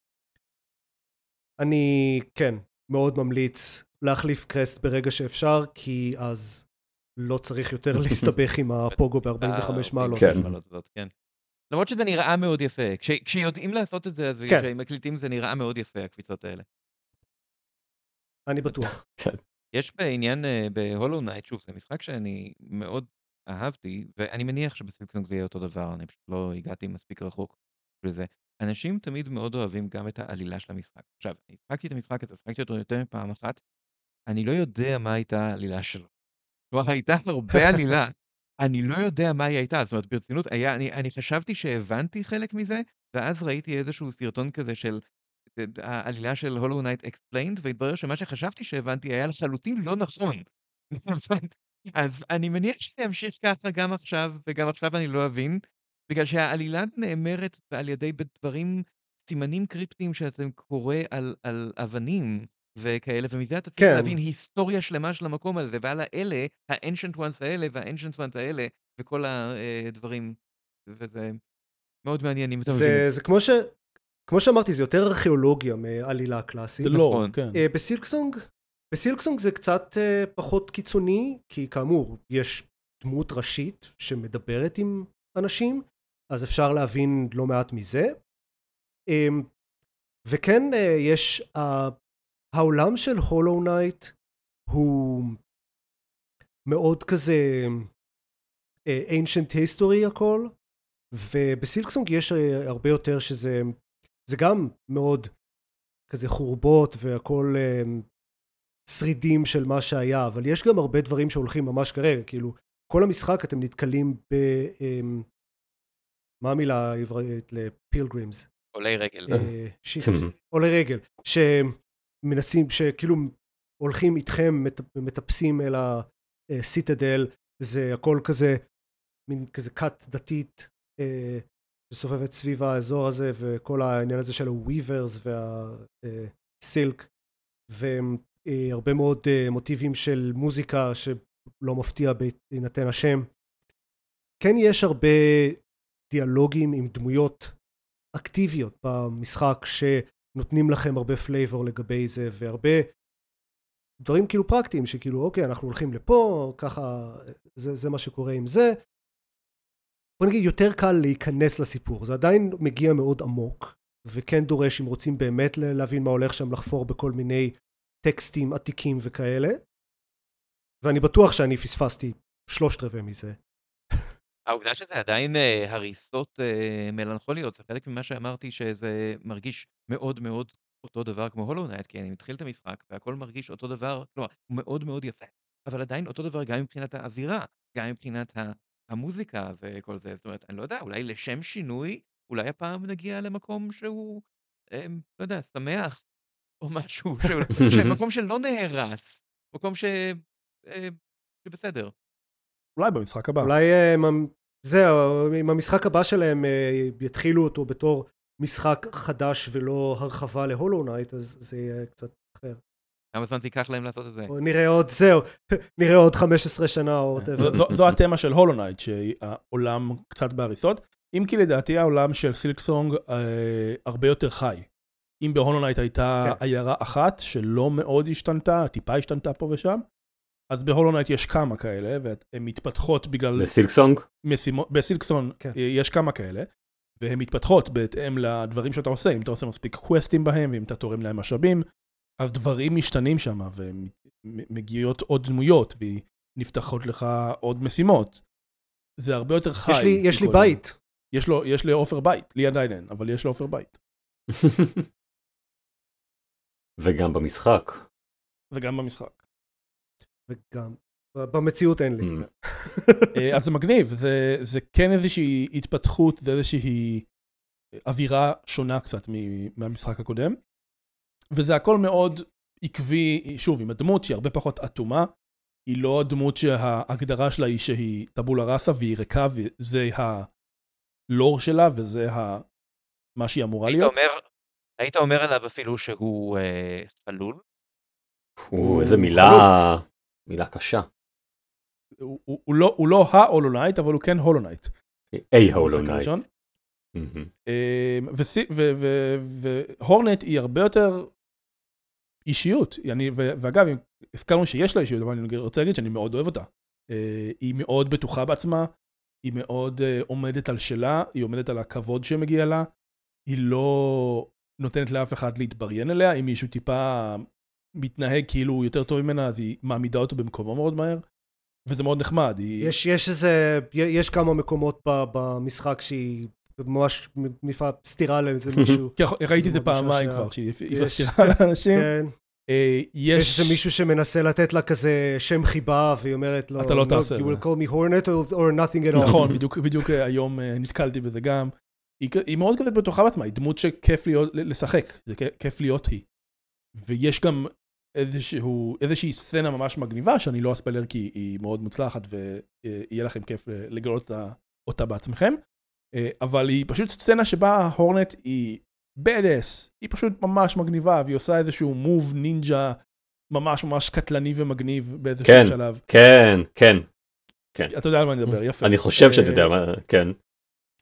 אני, כן, מאוד ממליץ להחליף קרסט ברגע שאפשר, כי אז לא צריך יותר להסתבך עם הפוגו ב-ארבעים וחמש מעלות. כן. הזאת, כן. למרות שזה נראה מאוד יפה. כש, כשיודעים לעשות את זה, אז כן. כשהם מקליטים זה נראה מאוד יפה, הקפיצות האלה. אני בטוח. יש בעניין uh, בהולו נייט, שוב, זה משחק שאני מאוד אהבתי, ואני מניח שבסילקסונג זה יהיה אותו דבר, אני פשוט לא הגעתי מספיק רחוק לזה. אנשים תמיד מאוד אוהבים גם את העלילה של המשחק. עכשיו, אני שחקתי את המשחק הזה, שחקתי אותו יותר מפעם אחת, אני לא יודע מה הייתה העלילה שלו. כלומר, הייתה הרבה עלילה, אני לא יודע מה היא הייתה, זאת אומרת, ברצינות, היה, אני, אני חשבתי שהבנתי חלק מזה, ואז ראיתי איזשהו סרטון כזה של העלילה של הולו נייט אקספליינד, והתברר שמה שחשבתי שהבנתי היה לחלוטין לא נכון. אז אני מניח שזה ימשיך ככה גם עכשיו, וגם עכשיו אני לא אבין, בגלל שהעלילה נאמרת על ידי בדברים, סימנים קריפטיים שאתם קורא על, על אבנים וכאלה, ומזה אתה צריך כן. להבין היסטוריה שלמה של המקום הזה, ועל האלה, ה-ancient ones האלה, וה-ancient ones האלה, וכל הדברים, וזה מאוד מעניין אם אתה מבין. זה, זה כמו ש... כמו שאמרתי, זה יותר ארכיאולוגיה מעלילה קלאסית. זה לא, נכון. כן. אה, בסילקסונג, בסילקסונג זה קצת אה, פחות קיצוני, כי כאמור, יש דמות ראשית שמדברת עם אנשים, אז אפשר להבין לא מעט מזה. אה, וכן, אה, יש... אה, העולם של הולו נייט הוא מאוד כזה אה, ancient history הכל, ובסילקסונג יש אה, הרבה יותר שזה... זה גם מאוד כזה חורבות והכל אה, שרידים של מה שהיה, אבל יש גם הרבה דברים שהולכים ממש כרגע, כאילו כל המשחק אתם נתקלים ב... אה, מה המילה העברית לפילגרימס? עולי רגל. אה, שיט, עולי רגל, שמנסים, שכאילו הולכים איתכם, מטפסים אל הסיטדל, זה הכל כזה, מין כזה קאט דתית, אה, שסובבת סביב האזור הזה, וכל העניין הזה של הוויברס והסילק, והרבה מאוד מוטיבים של מוזיקה שלא מפתיע בהינתן השם. כן יש הרבה דיאלוגים עם דמויות אקטיביות במשחק שנותנים לכם הרבה פלייבור לגבי זה, והרבה דברים כאילו פרקטיים, שכאילו אוקיי אנחנו הולכים לפה, ככה זה, זה מה שקורה עם זה. בוא נגיד, יותר קל להיכנס לסיפור, זה עדיין מגיע מאוד עמוק, וכן דורש אם רוצים באמת להבין מה הולך שם, לחפור בכל מיני טקסטים עתיקים וכאלה, ואני בטוח שאני פספסתי שלושת רבעי מזה. העובדה שזה עדיין אה, הריסות אה, מלנכוליות, זה חלק ממה שאמרתי שזה מרגיש מאוד מאוד אותו דבר כמו הולו נייט, כי אני מתחיל את המשחק והכל מרגיש אותו דבר, כלומר, הוא מאוד מאוד יפה, אבל עדיין אותו דבר גם מבחינת האווירה, גם מבחינת ה... המוזיקה וכל זה, זאת אומרת, אני לא יודע, אולי לשם שינוי, אולי הפעם נגיע למקום שהוא, אה, לא יודע, שמח, או משהו, מקום שלא נהרס, מקום ש... אה, שבסדר. אולי במשחק הבא. אולי זהו, אם המשחק הבא שלהם יתחילו אותו בתור משחק חדש ולא הרחבה להולו נייט, אז זה יהיה קצת אחר. כמה זמן תיקח להם לעשות את זה? נראה עוד, זהו, נראה עוד חמש עשרה שנה או whatever. זו התמה של הולו נייט, שהעולם קצת בהריסות, אם כי לדעתי העולם של סילקסונג הרבה יותר חי. אם בהולו נייט הייתה עיירה אחת שלא מאוד השתנתה, טיפה השתנתה פה ושם, אז בהולו נייט יש כמה כאלה, והן מתפתחות בגלל... בסילקסונג? בסילקסונג יש כמה כאלה, והן מתפתחות בהתאם לדברים שאתה עושה, אם אתה עושה מספיק קווסטים בהם, ואם אתה תורם להם משאבים, אז דברים משתנים שם, ומגיעות עוד דמויות, ונפתחות לך עוד משימות. זה הרבה יותר חי. יש לי, יש לי בית. יש לו, יש לאופר בית, לי עדיין אין, אבל יש לאופר בית. וגם במשחק. וגם במשחק. וגם, במציאות אין לי. אז זה מגניב, זה, זה כן איזושהי התפתחות, זה איזושהי אווירה שונה קצת מהמשחק הקודם. וזה הכל מאוד עקבי, שוב, עם הדמות שהיא הרבה פחות אטומה, היא לא הדמות שההגדרה שלה היא שהיא טבולה ראסה והיא ריקה, וזה הלור שלה, וזה ה... מה שהיא אמורה היית להיות. אומר, היית אומר עליו אפילו שהוא אה, חלול? הוא, איזה מילה, מילה קשה. הוא, הוא, הוא לא, הוא לא ההולו נייט, אבל הוא כן הולו נייט. איי הולו נייט. והורנט היא הרבה יותר אישיות, ואגב, הזכרנו שיש לה אישיות, אבל אני רוצה להגיד שאני מאוד אוהב אותה. היא מאוד בטוחה בעצמה, היא מאוד עומדת על שלה, היא עומדת על הכבוד שמגיע לה, היא לא נותנת לאף אחד להתבריין אליה, אם מישהו טיפה מתנהג כאילו הוא יותר טוב ממנה, אז היא מעמידה אותו במקומו מאוד מהר, וזה מאוד נחמד. יש, יש איזה, יש כמה מקומות במשחק שהיא ממש מפעם סתירה לאיזה מישהו. ראיתי את זה פעמיים כבר, שהיא סתירה לאנשים. כן. יש איזה מישהו שמנסה לתת לה כזה שם חיבה, והיא אומרת לו, אתה לא תעשה. You will call me Hornet or nothing at all. נכון, בדיוק היום נתקלתי בזה גם. היא מאוד כזה בתוכה בעצמה, היא דמות שכיף לשחק, זה כיף להיות היא. ויש גם איזושהי סצנה ממש מגניבה, שאני לא אספלר כי היא מאוד מוצלחת, ויהיה לכם כיף לגלות אותה בעצמכם. אבל היא פשוט סצנה שבה הורנט היא בדס, היא פשוט ממש מגניבה, והיא עושה איזשהו מוב נינג'ה ממש ממש קטלני ומגניב באיזשהו כן, שלב. כן, כן, כן. אתה יודע על מה אני מדבר, יפה. אני חושב שאתה יודע מה, כן.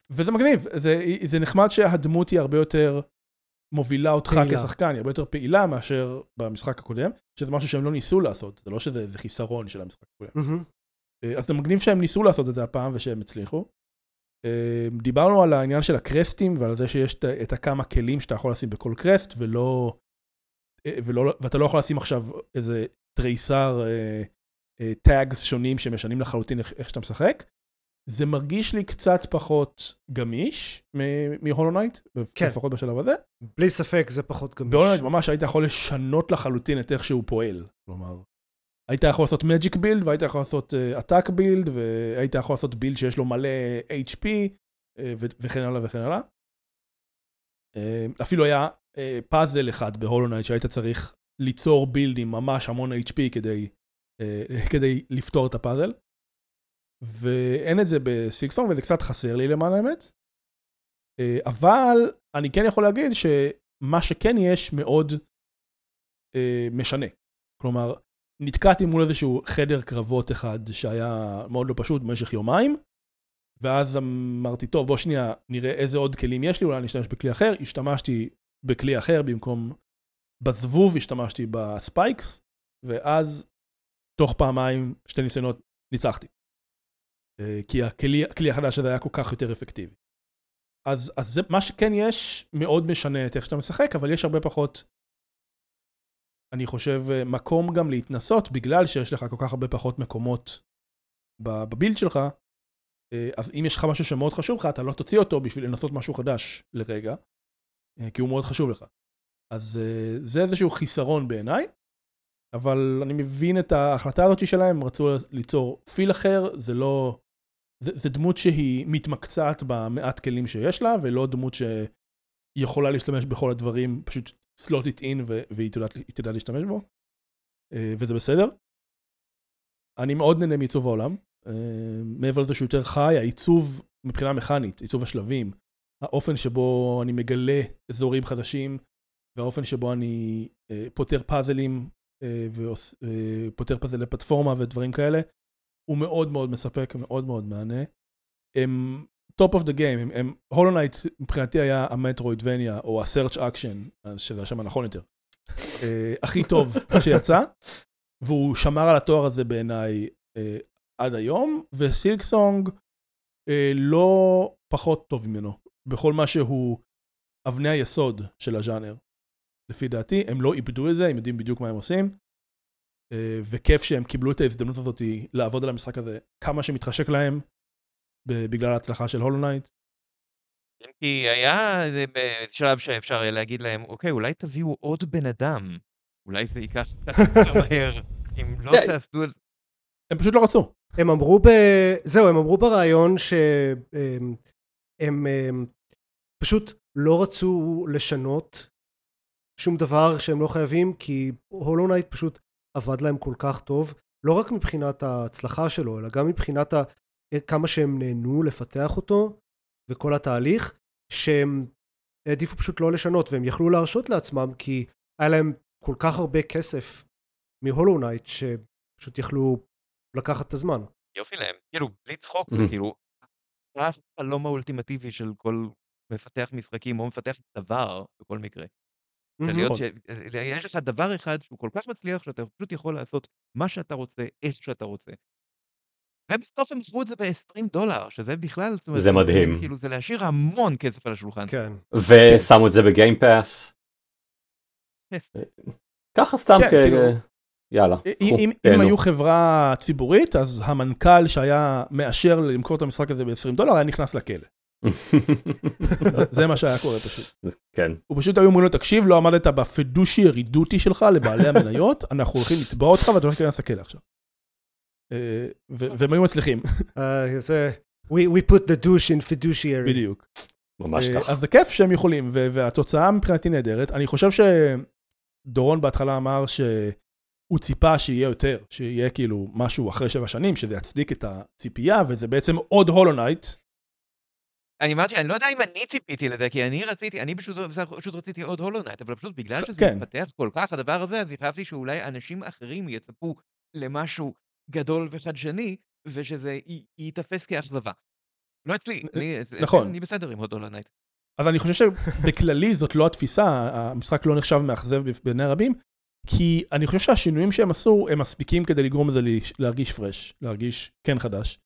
וזה מגניב, זה, זה נחמד שהדמות היא הרבה יותר מובילה אותך פעילה. כשחקן, היא הרבה יותר פעילה מאשר במשחק הקודם, שזה משהו שהם לא ניסו לעשות, זה לא שזה זה חיסרון של המשחק הקודם. מהמם. אז זה מגניב שהם ניסו לעשות את זה הפעם ושהם הצליחו. דיברנו על העניין של הקרסטים ועל זה שיש את הכמה כלים שאתה יכול לשים בכל קרסט, ולא, ולא, ואתה לא יכול לשים עכשיו איזה תריסר טאגס שונים שמשנים לחלוטין איך שאתה משחק. זה מרגיש לי קצת פחות גמיש מהולו נייט, כן. לפחות בשלב הזה. בלי ספק זה פחות גמיש. בהולו נייט ממש היית יכול לשנות לחלוטין את איך שהוא פועל. כלומר, היית יכול לעשות מג'יק בילד, והיית יכול לעשות אטאק בילד, והיית יכול לעשות בילד שיש לו מלא אייץ' פי, וכן הלאה וכן הלאה. אפילו היה פאזל אחד בהולו נייט, שהיית צריך ליצור בילד עם ממש המון אייץ' פי כדי, כדי לפתור את הפאזל. ואין את זה בסילקסונג, וזה קצת חסר לי למען האמת. אבל אני כן יכול להגיד שמה שכן יש מאוד משנה. כלומר, נתקעתי מול איזשהו חדר קרבות אחד שהיה מאוד לא פשוט במשך יומיים, ואז אמרתי, טוב, בוא שנייה, נראה איזה עוד כלים יש לי, אולי אני אשתמש בכלי אחר. השתמשתי בכלי אחר במקום בזבוב, השתמשתי בספייקס, ואז תוך פעמיים, שתי ניסיונות, ניצחתי. כי הכלי, הכלי החדש הזה היה כל כך יותר אפקטיבי. אז, אז זה, מה שכן יש מאוד משנה את איך שאתה משחק, אבל יש הרבה פחות, אני חושב, מקום גם להתנסות, בגלל שיש לך כל כך הרבה פחות מקומות בבילד שלך, אז אם יש לך משהו שמאוד חשוב לך, אתה לא תוציא אותו בשביל לנסות משהו חדש לרגע, כי הוא מאוד חשוב לך. אז זה איזשהו חיסרון בעיניי, אבל אני מבין את ההחלטה הזאת שלהם, הם רצו ליצור פיל אחר, זה לא, זה, זה דמות שהיא מתמקצעת במעט כלים שיש לה, ולא דמות שיכולה להשתמש בכל הדברים, פשוט slot it in והיא תדע, תדע להשתמש בו, וזה בסדר. אני מאוד נהנה מעיצוב העולם, מעבר לזה שהוא יותר חי, העיצוב מבחינה מכנית, עיצוב השלבים, האופן שבו אני מגלה אזורים חדשים, והאופן שבו אני פותר פאזלים, ופותר פאזלי פלטפורמה ודברים כאלה, הוא מאוד מאוד מספק, מאוד מאוד מענה. הם top of the game, הם, הם, הולו נייט מבחינתי היה המטרואידבניה, או ה-search action, שזה השם הנכון יותר, הכי טוב שיצא, והוא שמר על התואר הזה בעיניי עד היום, וסילקסונג לא פחות טוב ממנו, בכל מה שהוא אבני היסוד של הז'אנר. לפי דעתי, הם לא איבדו את זה, הם יודעים בדיוק מה הם עושים, וכיף שהם קיבלו את ההזדמנות הזאת לעבוד על המשחק הזה, כמה שמתחשק להם, בגלל ההצלחה של הולו נייט. כי היה בשלב שאפשר להגיד להם, אוקיי, אולי תביאו עוד בן אדם, אולי זה ייקח קצת יותר מהר, אם לא תעשו את זה. הם פשוט לא רצו. הם אמרו ב... זהו, הם אמרו ברעיון שהם הם פשוט לא רצו לשנות שום דבר שהם לא חייבים, כי הולו נייט פשוט עבד להם כל כך טוב, לא רק מבחינת ההצלחה שלו, אלא גם מבחינת ה... כמה שהם נהנו לפתח אותו, וכל התהליך, שהם העדיפו פשוט לא לשנות, והם יכלו להרשות לעצמם, כי היה להם כל כך הרבה כסף מהולו נייט, שפשוט יכלו לקחת את הזמן. יופי להם, כאילו, בלי צחוק, זה כאילו, החלום האולטימטיבי של כל מפתח משחקים, או מפתח דבר, בכל מקרה. יש לך דבר אחד שהוא כל כך מצליח, שאתה פשוט יכול לעשות מה שאתה רוצה, איך שאתה רוצה. ובסוף הם מכרו את זה ב-עשרים דולר, שזה בכלל, זה מדהים. כאילו, זה להשאיר המון כסף על השולחן. כן. ושמו את זה בגיימפאס. ככה סתם כאלה. יאללה. אם הם היו חברה ציבורית, אז המנכ"ל שהיה מאשר למכור את המשחק הזה ב-עשרים דולר, היה נכנס לכלא. זה מה שהיה קורה פשוט. כן. הוא פשוט היו אומרים לו, תקשיב, לא עמדת בפדושי הרידוטי שלך לבעלי המניות, אנחנו הולכים לתבע אותך ואתה הולך להיכנס לכלא עכשיו. והם היו מצליחים. We put the douche in fiduciary. בדיוק. ממש כך. אז זה כיף שהם יכולים, והתוצאה מבחינתי נהדרת. אני חושב שדורון בהתחלה אמר שהוא ציפה שיהיה יותר, שיהיה כאילו משהו אחרי שבע שנים, שזה יצדיק את הציפייה, וזה בעצם עוד הולו נייט. אני אמרתי, אני לא יודע אם אני ציפיתי לזה, כי אני רציתי, אני פשוט רציתי עוד הולו נייט, אבל פשוט בגלל שזה מתפתח כל כך הדבר הזה, אז חשבתי שאולי אנשים אחרים יצפו למשהו גדול וחדשני, ושזה ייתפס כאכזבה. לא אצלי, נכון. אני בסדר עם הולו נייט. אז אני חושב שבכללי זאת לא התפיסה, המשחק לא נחשב מאכזב בעיני רבים, כי אני חושב שהשינויים שהם עשו, הם מספיקים כדי לגרום לזה להרגיש פרש, להרגיש כן חדש.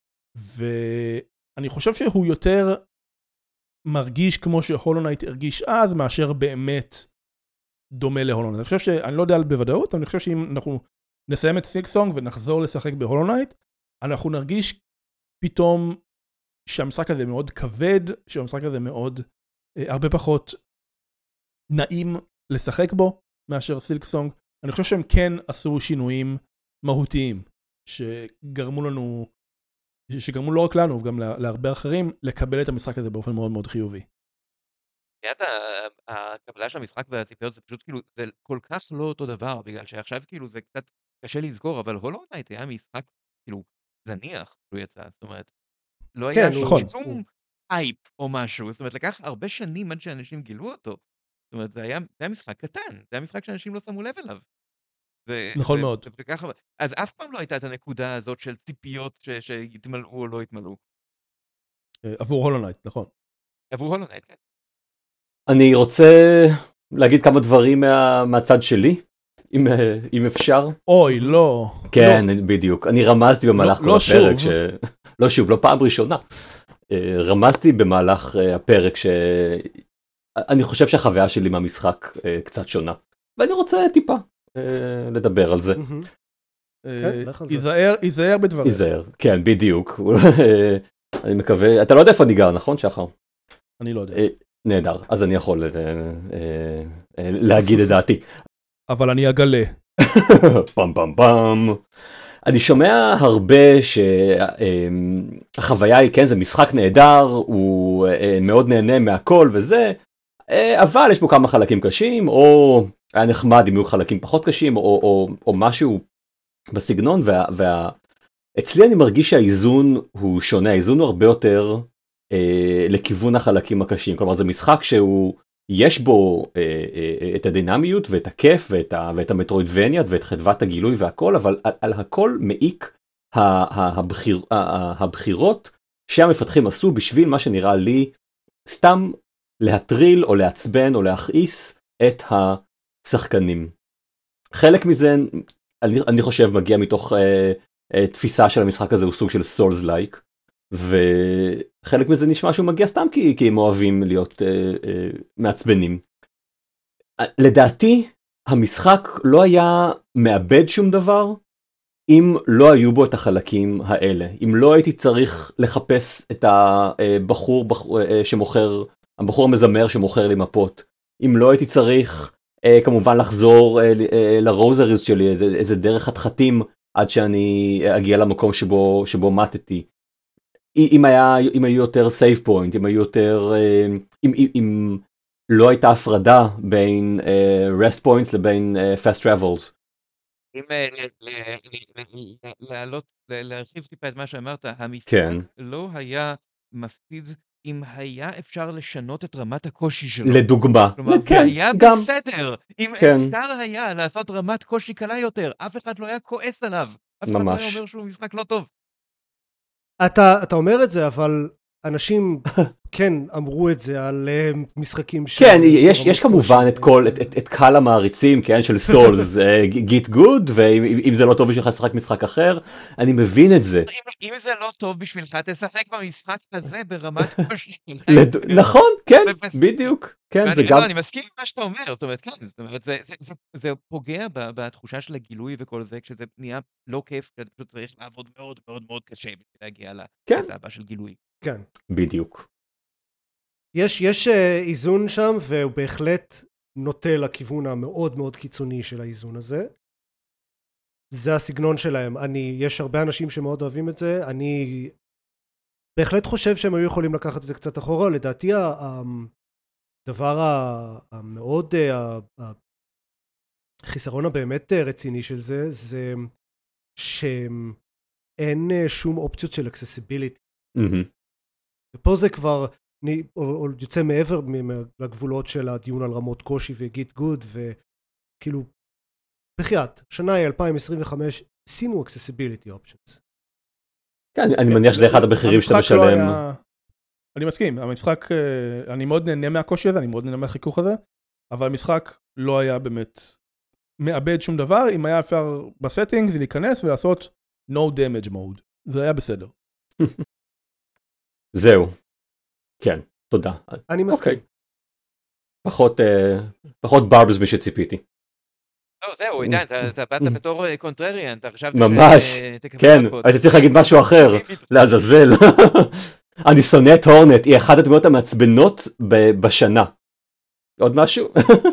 ואני חושב שהוא יותר מרגיש כמו שהולו נייט הרגיש אז, מאשר באמת דומה להולו נייט. אני חושב שאני לא יודע בוודאות, אבל אני חושב שאם אנחנו נסיים את סילקסונג ונחזור לשחק בהולו נייט, אנחנו נרגיש פתאום שהמשחק הזה מאוד כבד, שהמשחק הזה מאוד, אה, הרבה פחות נעים לשחק בו מאשר סילקסונג. אני חושב שהם כן עשו שינויים מהותיים, שגרמו לנו, שגרמו לא רק לנו, וגם להרבה אחרים, לקבל את המשחק הזה באופן מאוד מאוד חיובי. יד הקבלה של המשחק והציפיות זה פשוט כאילו, זה כל כך לא אותו דבר, בגלל שעכשיו כאילו זה קצת קשה לזכור, אבל הולו נייט היה משחק כאילו זניח, הוא יצא, זאת אומרת, לא היה שום אייפ או משהו, זאת אומרת, לקח הרבה שנים עד שאנשים גילו אותו, זאת אומרת, זה היה, זה היה משחק קטן, זה היה משחק שאנשים לא שמו לב אליו. נכון מאוד. אז אף פעם לא הייתה את הנקודה הזאת של ציפיות שיתמלאו או לא יתמלאו. עבור הולו נייט, נכון. עבור הולו נייט, כן. אני רוצה להגיד כמה דברים מה, מהצד שלי, אם, אם אפשר. אוי, לא. כן, לא. בדיוק. אני רמזתי במהלך לא, כל לא הפרק. שוב. ש... לא שוב, לא פעם ראשונה. רמזתי במהלך הפרק שאני חושב שהחוויה שלי מהמשחק קצת שונה. ואני רוצה טיפה לדבר על זה. ייזהר בדבריך. ייזהר, כן, בדיוק. אני מקווה, אתה לא יודע איפה אני גר, נכון, שחר? אני לא יודע. נהדר, אז אני יכול להגיד את דעתי. אבל אני אגלה. פם פם פם. אני שומע הרבה שהחוויה היא, כן, זה משחק נהדר, הוא מאוד נהנה מהכל וזה, אבל יש בו כמה חלקים קשים, או היה נחמד אם יהיו חלקים פחות קשים, או, או, או משהו בסגנון, וה, וה... אצלי אני מרגיש שהאיזון הוא שונה, האיזון הוא הרבה יותר אה, לכיוון החלקים הקשים, כלומר זה משחק שהוא, יש בו אה, אה, את הדינמיות ואת הכיף ואת, ה, ואת המטרוידבניאד ואת חדוות הגילוי והכל, אבל על, על הכל מעיק הבחיר, הבחירות שהמפתחים עשו בשביל מה שנראה לי סתם להטריל או לעצבן או להכעיס את השחקנים. חלק מזה אני, אני חושב מגיע מתוך אה, אה, תפיסה של המשחק הזה הוא סוג של סולס לייק, וחלק מזה נשמע שהוא מגיע סתם כי, כי הם אוהבים להיות אה, אה, מעצבנים. לדעתי המשחק לא היה מאבד שום דבר אם לא היו בו את החלקים האלה, אם לא הייתי צריך לחפש את הבחור בחור, שמוכר, הבחור המזמר שמוכר לי מפות, אם לא הייתי צריך כמובן לחזור לרוזריז שלי, איזה, איזה דרך חתחתים עד שאני אגיע למקום שבו, שבו מתתי. אם היה, אם היו יותר סייב פוינט, אם היו יותר, אם, אם, אם לא הייתה הפרדה בין רסט פוינטס לבין פאסט טראבלס. אם לעלות, להרחיב טיפה את מה שאמרת, המשחק לא היה מפסיד אם היה אפשר לשנות את רמת הקושי שלו. לדוגמה. כלומר, זה היה בסדר. אם אפשר היה לעשות רמת קושי קלה יותר, אף אחד לא היה כועס עליו. אף אחד לא היה אומר שהוא משחק לא טוב. אתה אומר את זה, אבל אנשים כן אמרו את זה על משחקים ש... כן, יש, יש כמובן את כל, את, את, את קהל המעריצים, כן, של סולס, גיט גוד, ואם זה לא טוב בשבילך לשחק משחק אחר, אני מבין את זה. אם, אם זה לא טוב בשבילך, תשחק במשחק הזה ברמת קושי. נכון, כן, בדיוק. כן, ואני, זה גם... לא, אני מסכים עם מה שאתה אומר, זאת אומרת, כן, זאת אומרת, זה, זה, זה, זה פוגע בתחושה של הגילוי וכל זה, כשזה נהיה לא כיף, שאתה פשוט צריך לעבוד מאוד מאוד מאוד קשה בשביל להגיע לקטע הבא של גילוי. כן. בדיוק. יש, יש איזון שם, והוא בהחלט נוטה לכיוון המאוד מאוד קיצוני של האיזון הזה. זה הסגנון שלהם. אני, יש הרבה אנשים שמאוד אוהבים את זה. אני בהחלט חושב שהם היו יכולים לקחת את זה קצת אחורה. לדעתי, הדבר המאוד, החיסרון הבאמת רציני של זה, זה שאין שום אופציות של accessibility. Mm-hmm. ופה זה כבר או, או יוצא מעבר לגבולות של הדיון על רמות קושי וגיט גוד, וכאילו, בחייאת, שנה היא אלפיים עשרים וחמש, שימו accessibility options. כן, אני מניח שזה אחד המחירים שאתה המשחק לא משלם. היה- אני מסכים, המשחק, אה, אני מאוד נהנה מהקושי הזה, אני מאוד נהנה מהחיכוך הזה, אבל המשחק לא היה באמת מאבד שום דבר, אם היה אפשר בסטינג זה להיכנס ולעשות no damage mode, זה היה בסדר. זהו. כן, תודה. אני מסכים. אוקיי. פחות, אה, פחות ברבס משציפיתי. לא, זהו, עידן, אתה- אתה באת בתור אה, קונטרריאן, אתה חשבת ממש, שתקבל כן, מכות. הייתי צריך להגיד משהו אחר, לעזאזל. אני שונא את הורנט, היא אחת הדמויות המעצבנות ב- בשנה. עוד משהו?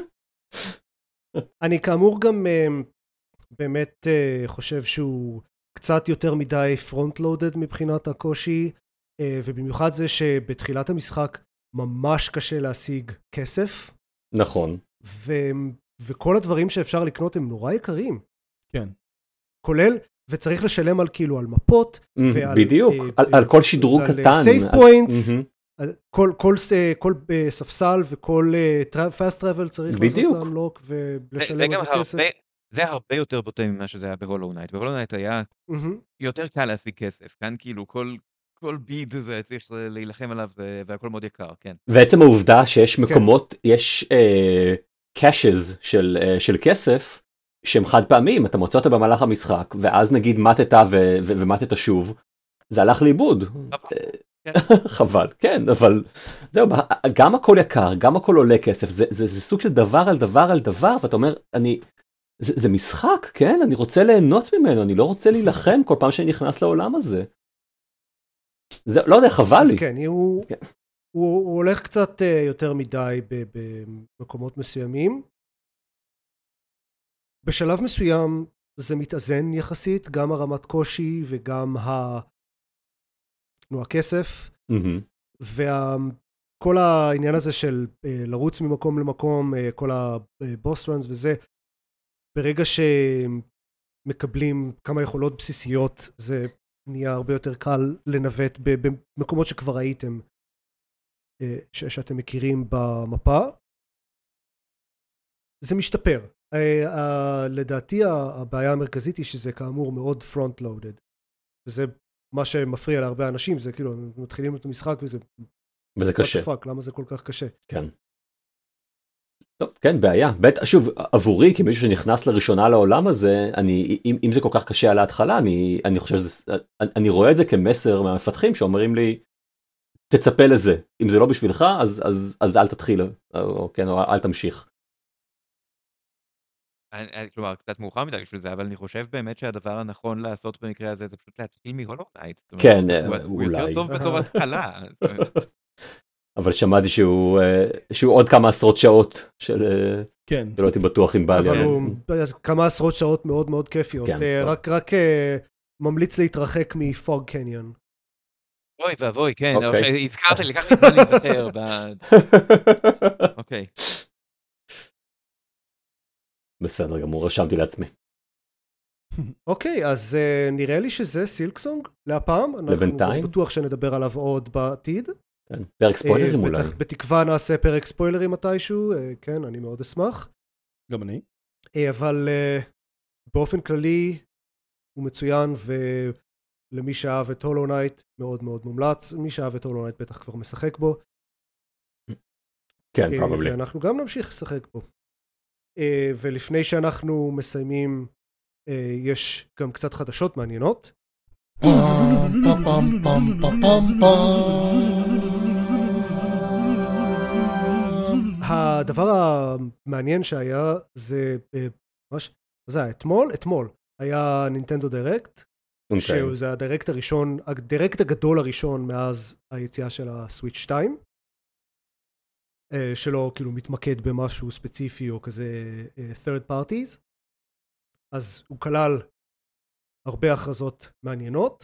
אני כאמור גם אה, באמת אה, חושב שהוא קצת יותר מדי פרונט-לודד מבחינת הקושי, אה, ובמיוחד זה שבתחילת המשחק ממש קשה להשיג כסף, נכון. ו... וכל הדברים שאפשר לקנות הם נורא יקרים. כן. כולל, וצריך לשלם על כאילו על מפות, ועל... בדיוק, אה, על, אה, על כל שדרוג ועל קטן. סייב על- פוינטס, מהמם. כל, כל, ס- כל אה, ספסל וכל פאסט טראבל צריך בדיוק. לעשות לאנלוק זה- זה ולשלם גם על זה כסף. הרבה, זה הרבה יותר בוטה ממה שזה היה בהולו נייט. בהולו נייט היה מהמם. יותר קל להשיג כסף, כאן כאילו כל כל ביד זה צריך להילחם עליו זה- והכל מאוד יקר, כן. ועצם העובדה שיש מקומות, יש קאשז של, אה, של כסף, שהם חד פעמים, אתה מוצא אותה במהלך המשחק, ואז נגיד מתת ו- ו- ומתת שוב, זה הלך לאיבוד. כן. חבל, כן, אבל זהו, גם הכל יקר, גם הכל עולה כסף, זה, זה, זה סוג של דבר על דבר על דבר, ואתה אומר, אני, זה, זה משחק, כן, אני רוצה ליהנות ממנו, אני לא רוצה להילחם כל פעם שאני נכנס לעולם הזה. זה, לא יודע, חבל אז לי. כן, הוא, כן. הוא, הוא הולך קצת אה, יותר מדי ב- במקומות מסוימים. בשלב מסוים זה מתאזן יחסית, גם הרמת קושי וגם ה... נו, הכסף, מהמם. וכל העניין הזה של אה, לרוץ ממקום למקום, אה, כל הבוס ראנס וזה, ברגע שמקבלים כמה יכולות בסיסיות, זה נהיה הרבה יותר קל לנווט ב- במקומות שכבר הייתם, אה, ש- שאתם מכירים במפה. זה משתפר. אה, אה, לדעתי הבעיה המרכזית היא שזה כאמור מאוד front-loaded, וזה מה שמפריע להרבה אנשים, זה כאילו, הם מתחילים את המשחק וזה, וזה what קשה. the fuck, למה זה כל כך קשה? כן. טוב, כן, בעיה. בית, שוב, עבורי, כמישהו שנכנס לראשונה לעולם הזה, אני, אם, אם זה כל כך קשה על ההתחלה, אני, אני חושב שזה, אני, אני רואה את זה כמסר מהמפתחים שאומרים לי, תצפה לזה. אם זה לא בשבילך, אז, אז, אז אל תתחיל, או, כן, או אל תמשיך. אני- אני- כלומר, קצת מאוחר מדי בשביל זה, אבל אני חושב באמת שהדבר הנכון לעשות במקרה הזה זה פשוט להתחיל מהולו נייט. זאת אומרת, כן, הוא- הוא- הוא יותר אולי. טוב בתור התחלה. זאת אומרת, אבל שמעתי שהוא, אה, שהוא עוד כמה עשרות שעות של, אה, כן. שלא הייתי בטוח אם בא אבל לי. הוא, אז כמה עשרות שעות מאוד מאוד כיפיות. כן, אה, טוב. רק, רק אה, ממליץ להתרחק מפוג קניון. אוי ואבוי, כן, אוקיי. או שהזכרת לי, לקח לי זמן להיזכר. ב- אוקיי. בסדר גמור, רשמתי לעצמי. אוקיי, אז אה, נראה לי שזה סילקסונג להפעם. אנחנו לבינתיים? בטוח שנדבר עליו עוד בעתיד. כן. פרק ספוילרים אה, אולי. בטח, בתקווה נעשה פרק ספוילרים מתישהו, אה, כן, אני מאוד אשמח. גם אני. אה, אבל אה, באופן כללי הוא מצוין, ולמי שאהב את הולו נייט מאוד מאוד מומלץ. מי שאהב את הולו נייט בטח כבר משחק בו. כן, אה, probably. ואנחנו גם נמשיך לשחק בו. אה, ולפני שאנחנו מסיימים, אה, יש גם קצת חדשות מעניינות. הדבר המעניין שהיה זה אה, ממש, מה זה היה? אתמול? אתמול היה נינטנדו דירקט, אוקיי. שזה הדירקט הראשון, הדירקט הגדול הראשון מאז היציאה של הסוויץ' שתיים, אה, שלא כאילו מתמקד במשהו ספציפי או כזה אה, third parties. אז הוא כלל הרבה הכרזות מעניינות,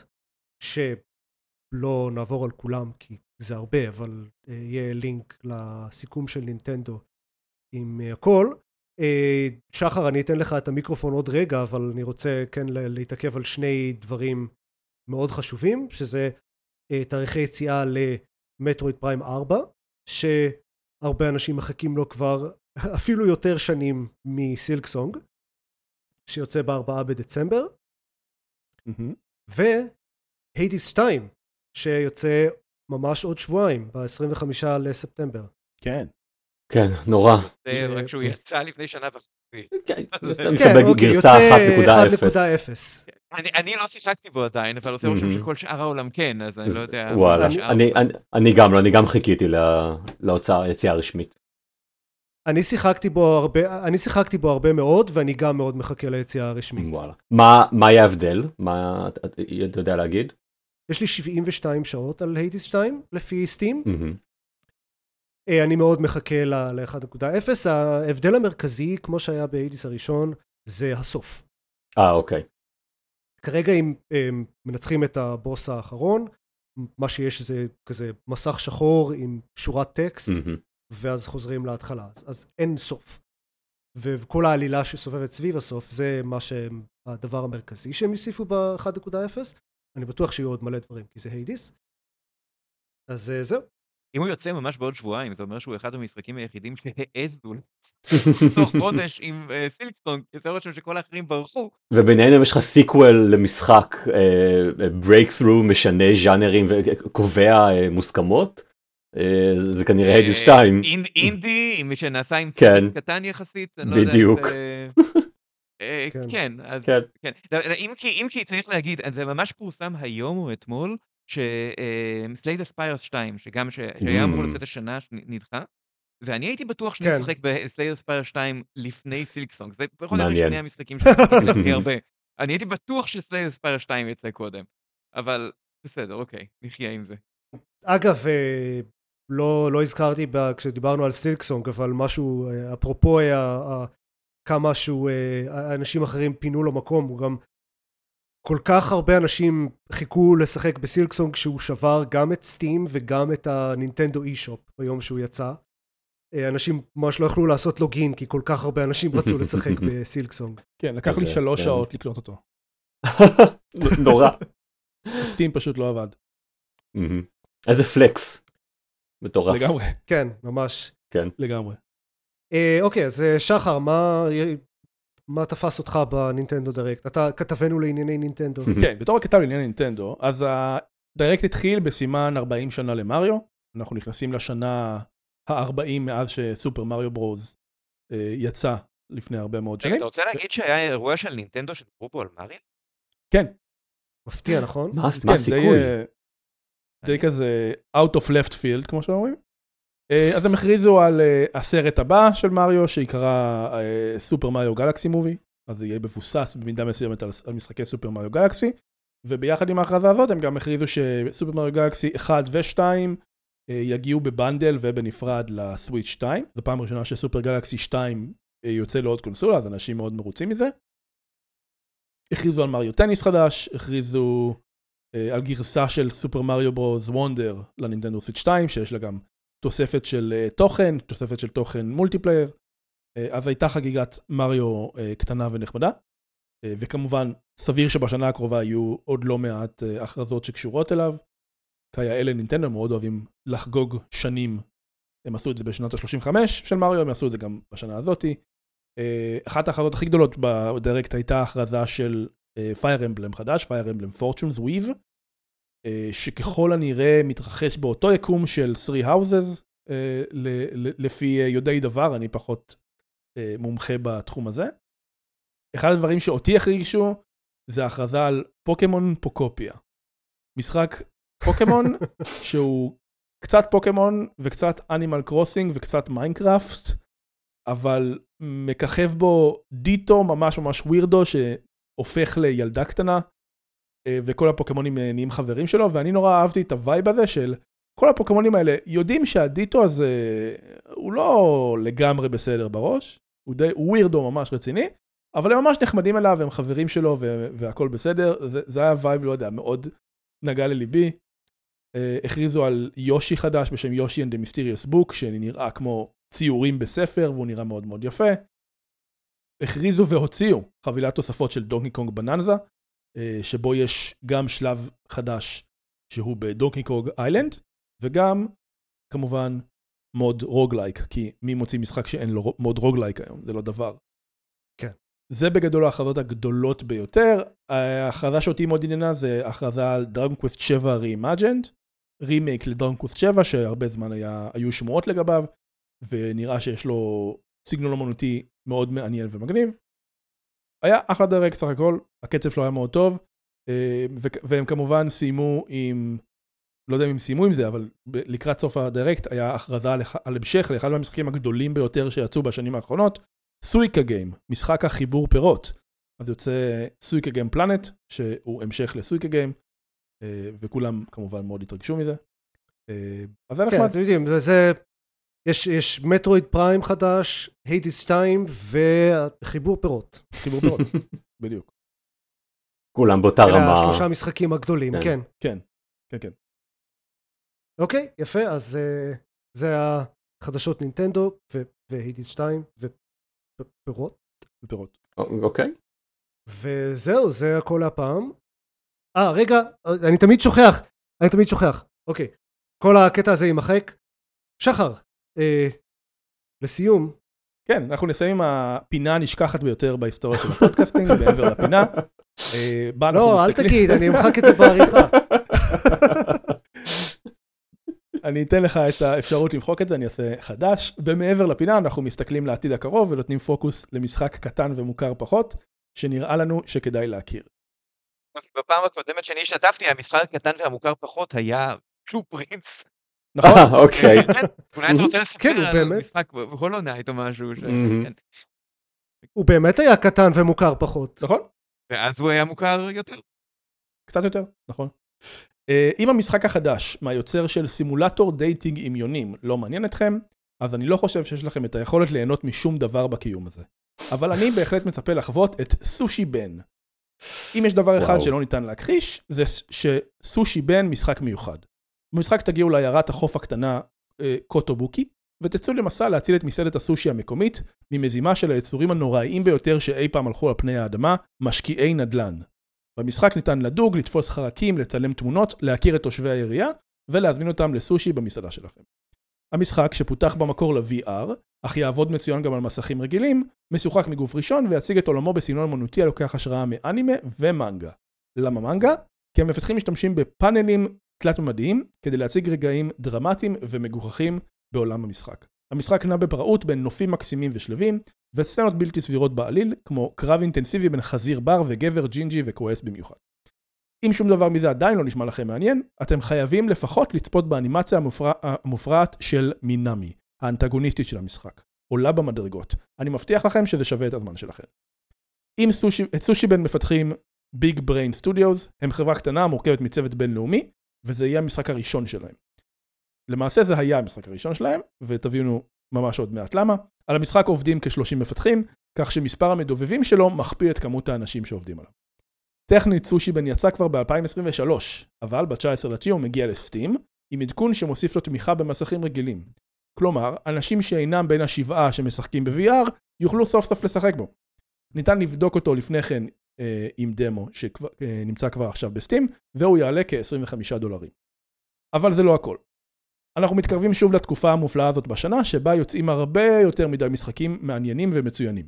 שלא נעבור על כולם כי זה הרבה, אבל אה, יהיה לינק לסיכום של נינטנדו עם אה, הכל. אה, שחר, אני אתן לך את המיקרופון עוד רגע, אבל אני רוצה כן ל- להתעכב על שני דברים מאוד חשובים, שזה אה, תאריכי יציאה למטרויד פריים ארבע, שהרבה אנשים מחכים לו כבר אפילו יותר שנים מסילקסונג, שיוצא בארבעה בדצמבר, מהמם. ו... היידיס שתיים, שיוצא ממש עוד שבועיים, ב-עשרים וחמישה לספטמבר. כן. כן, נורא. זה רק שהוא יצא לפני שנה וחצי. כן, אוקיי, גרסה יוצא אחת נקודה אחת אפס. נקודה אפס. אני אני לא שיחקתי בו עדיין, אבל עושה רושם שכל שאר העולם כן, אז אני לא יודע. וואלה, מה אני- אני- אני גם לא, אני גם חיכיתי לה- להוצאה, יציאה הרשמית. אני שיחקתי בו הרבה, אני שיחקתי בו הרבה מאוד, ואני גם מאוד מחכה ליציאה הרשמית. וואלה. מה מה יהיה ההבדל? מה אתה אתה יודע להגיד? יש לי שבעים ושתיים שעות על היידיס שתיים, לפי סטים. מהמם. אה, אני מאוד מחכה ל-אחת נקודה אפס. ההבדל המרכזי, כמו שהיה בהיידיס הראשון, זה הסוף. אה, אוקיי. כרגע אם הם מנצחים את הבוס האחרון, מה שיש זה כזה מסך שחור עם שורת טקסט, מהמם. ואז חוזרים להתחלה. אז, אז אין סוף. וכל העלילה שסובבת סביב הסוף, זה מה שהדבר המרכזי שהם יוסיפו ב-אחת נקודה אפס. אני בטוח שיהיו עוד מלא דברים, כי זה היידיס. אז אה, זהו. אם הוא יוצא ממש בעוד שבועיים, זה אומר שהוא אחד המשחקים היחידים שהעזו תוך חודש עם אה, סילקסטונג, כי זה רושם שכל האחרים ברחו. וביניהם יש לך סיקוול למשחק, ברייקת'רו, משנה ז'אנרים וקובע אה, מוסכמות. אה, זה כנראה היידיס שתיים. אה, אינ- אינדי, עם מי שנעשה עם כן. צוות קטן יחסית, אני לא יודע בדיוק. אם זה... אה, כן. כן, אז כן. כן. לא, לא, אם כי אם כי צריך להגיד, זה ממש פורסם היום או אתמול, שסלייד אספיירס שתיים, שגם ש- שהיה אמור Mm. לצאת השנה, נדחה, ואני הייתי בטוח שאני כן. אשחק בסלייד אספיירס שתיים לפני סילקסונג, זה פחות או יותר מעניין. שני המשחקים שחקתי להם הכי הרבה. אני הייתי בטוח שסלייד אספיירס שתיים יצא קודם, אבל בסדר, אוקיי, נחיה עם זה. אגב, אה, לא, לא הזכרתי ב- כשדיברנו על סילקסונג, אבל משהו, אה, אפרופו אה, אה, כמה שהוא, אה, אנשים אחרים פינו לו מקום, הוא גם כל כך הרבה אנשים חיכו לשחק בסילקסונג שהוא שבר גם את סטים וגם את הנינטנדו אי-שופ ביום שהוא יצא. אה, אנשים ממש לא יכלו לעשות לוגין, כי כל כך הרבה אנשים רצו לשחק בסילקסונג. כן, לקח לי אוקיי, שלוש כן. שעות לקנות אותו. נורא. סטים פשוט לא עבד. מהמם. איזה פלקס. מטורף. לגמרי, כן, ממש. לגמרי. אה, אוקיי, אז אה, שחר, מה, מה תפס אותך בנינטנדו דירקט? אתה כתבנו לענייני נינטנדו. כן, בתור הכתב לעניין נינטנדו, אז הדירקט התחיל בסימן ארבעים שנה למריו, אנחנו נכנסים לשנה ה-ארבעים מאז שסופר מריו ברוז אה, יצא לפני הרבה מאוד רגע, שנים. אתה רוצה להגיד שהיה אירוע של נינטנדו שדיברו פה על מריו? כן, מפתיע, נכון? מה כן, מה זה הסיכוי? יהיה די כזה out of left field, כמו שאומרים. אה, אז הם הכריזו על אה, הסרט הבא של מריו, שיקרא אה, סופר מריו גלקסי מובי, אז זה יהיה מבוסס במידה מסוימת על, על משחקי סופר מריו גלקסי, וביחד עם ההכרזה הזאת הם גם הכריזו שסופר מריו גלקסי אחת ו-שתיים אה, יגיעו בבנדל ובנפרד לסוויץ' שתיים. זו פעם ראשונה שסופר גלקסי שתיים אה, יוצא לעוד קונסולה, אז אנשים מאוד מרוצים מזה. הכריזו על מריו טניס חדש, הכריזו על גרסה של סופר מריו ברוז וונדר לנינטנדו סוויץ' שתיים, שיש לה גם תוספת של תוכן, תוספת של תוכן מולטיפלייר, אז הייתה חגיגת מריו קטנה ונחמדה, וכמובן סביר שבשנה הקרובה יהיו עוד לא מעט הכרזות שקשורות אליו, כיאה אלה נינטנדו מאוד אוהבים לחגוג שנים, הם עשו את זה בשנת ה-שלושים וחמש של מריו, הם עשו את זה גם בשנה הזאת. אחת ההכרזות הכי גדולות בדירקט הייתה הכרזה של פייר אמבלם חדש, פייר אמבלם פורצ'ונס וויב, שככל הנראה מתרחש באותו יקום של Three Houses, לפי יודעי דבר, אני פחות מומחה בתחום הזה. אחד הדברים שאותי החרישו, זה ההכרזה על פוקמון פוקופיה. משחק פוקמון, שהוא קצת פוקמון, וקצת אנימל קרוסינג, וקצת מיינקראפט, אבל מככב בו דיטו ממש ממש ווירדו, שהופך לילדה קטנה, וכל הפוקמונים נהיים חברים שלו, ואני נורא אהבתי את הווייב הזה של כל הפוקמונים האלה, יודעים שהדיטו הזה הוא לא לגמרי בסדר בראש, הוא די ווירדו ממש רציני, אבל הם ממש נחמדים אליו, הם חברים שלו והכל בסדר, זה, זה היה וייב, לא יודע, מאוד נגע לליבי. הכריזו על יושי חדש בשם יושי and the Mysterious Book, שנראה כמו ציורים בספר, והוא נראה מאוד מאוד יפה. הכריזו והוציאו חבילת תוספות של דונקי קונג בננזה, שבו יש גם שלב חדש שהוא בדונקי קונג איילנד, וגם כמובן מוד רוגלייק, כי מי מוציא משחק שאין לו מוד רוגלייק היום, זה לא דבר. כן. זה בגדול ההכרזות הגדולות ביותר. ההכרזה שאותי מאוד עניינה זה הכרזה על Dragon Quest שבע Reimagined, רימייק לדרגון קווסט שבע, שהרבה זמן היה, היו שמועות לגביו, ונראה שיש לו סגנון אמנותי מאוד מעניין ומגניב. היה אחלה דרק סך הכל, הקצב שלו היה מאוד טוב, והם כמובן סיימו עם, לא יודע אם הם סיימו עם זה, אבל לקראת סוף הדרקט היה הכרזה על המשך לאחד מהמשחקים הגדולים ביותר שיצאו בשנים האחרונות, סויקה גיים, משחק החיבור פירות. אז יוצא סויקה גיים פלנט, שהוא המשך לסויקה גיים, וכולם כמובן מאוד התרגשו מזה. אז זה נחמד. כן, אתם יודעים, זה, יש, יש מטרויד פריים חדש, היידיס שתיים וחיבור פירות. חיבור פירות, בדיוק. כולם באותה רמה. אלה השלושה המשחקים הגדולים, כן. כן, כן, כן. אוקיי, יפה, אז זה החדשות נינטנדו והיידיס שתיים ופירות. ופירות. אוקיי. וזהו, זה הכל הפעם. אה, רגע, אני תמיד שוכח, אני תמיד שוכח. אוקיי, כל הקטע הזה יימחק. שחר, אה, לסיום. כן, אנחנו נסיים עם הפינה הנשכחת ביותר בהיסטוריה של הפודקאסטינג, בעבר לפינה. אה, לא, אל תגיד, אני אמחק את זה בעריכה. אני אתן לך את האפשרות למחוק את זה, אני אעשה חדש. במעבר לפינה אנחנו מסתכלים לעתיד הקרוב, ונותנים פוקוס למשחק קטן ומוכר פחות, שנראה לנו שכדאי להכיר. בפעם הקודמת שאני השתתפתי, המשחק הקטן והמוכר פחות היה טרו פרינס. נכון? אוקיי. אולי אתה רוצה לספר כן, על באמת. משחק הולו נייט או משהו. הוא באמת היה קטן ומוכר פחות. נכון? ואז הוא היה מוכר יותר. קצת יותר, נכון. אם המשחק החדש מהיוצר של סימולטור דייטינג עם יונים לא מעניין אתכם, אז אני לא חושב שיש לכם את היכולת ליהנות משום דבר בקיום הזה. אבל אני בהחלט מצפה לחוות את סושי בן. אם יש דבר אחד שלא ניתן להכחיש, זה שסושי בן משחק מיוחד. במשחק תגיעו לעיירת החוף הקטנה קוטובוקי, ותצאו למסע להציל את מסעדת הסושי המקומית, ממזימה של היצורים הנוראיים ביותר שאי פעם הלכו על פני האדמה, משקיעי נדל"ן. במשחק ניתן לדוג, לתפוס חרקים, לצלם תמונות, להכיר את תושבי העירייה, ולהזמין אותם לסושי במסעדה שלכם. המשחק, שפותח במקור ל-וי אר, אך יעבוד מצוין גם על מסכים רגילים, משוחק מגוף ראשון ויציג את עולמו בסגנון אמנותי הלוקח השראה מאנימה ומנגה. למה מנגה? כי המפתחים משתמשים בפאנלים תלת-ממדיים כדי להציג רגעים דרמטיים ומגוחכים בעולם המשחק. המשחק נע בפראות בין נופים מקסימים ושלבים, וסצנות בלתי סבירות בעליל, כמו קרב אינטנסיבי בין חזיר בר וגבר ג'ינג'י וכועס במיוחד. אם שום דבר מזה עדיין לא נשמע לכם מעניין, אתם חייבים לפחות לצפות באנימציה המופרע, המופרעת של מינאמי, האנטגוניסטית של המשחק. עולה במדרגות. אני מבטיח לכם שזה שווה את הזמן שלכם. אם סושי, את סושי בן מפתחים Big Brain Studios, הם חברה קטנה המורכבת מצוות בינלאומי, וזה יהיה המשחק הראשון שלהם. למעשה זה היה המשחק הראשון שלהם, ותבינו ממש עוד מעט למה. על המשחק עובדים כ-שלושים מפתחים, כך שמספר המדובבים שלו מכפיל את כמות האנשים שעובדים עליו. טכנית סושי בן יצא כבר ב-אלפיים עשרים ושלוש, אבל ב-תשעה עשר לתשיעי הוא מגיע לסטים, עם עדכון שמוסיף לו תמיכה במסכים רגילים. כלומר, אנשים שאינם בין השבעה שמשחקים ב-וי אר, יוכלו סוף סוף לשחק בו. ניתן לבדוק אותו לפני כן אה, עם דמו שנמצא כבר עכשיו בסטים, והוא יעלה כ-עשרים וחמישה דולרים. אבל זה לא הכל. אנחנו מתקרבים שוב לתקופה המופלאה הזאת בשנה, שבה יוצאים הרבה יותר מדי משחקים מעניינים ומצוינים.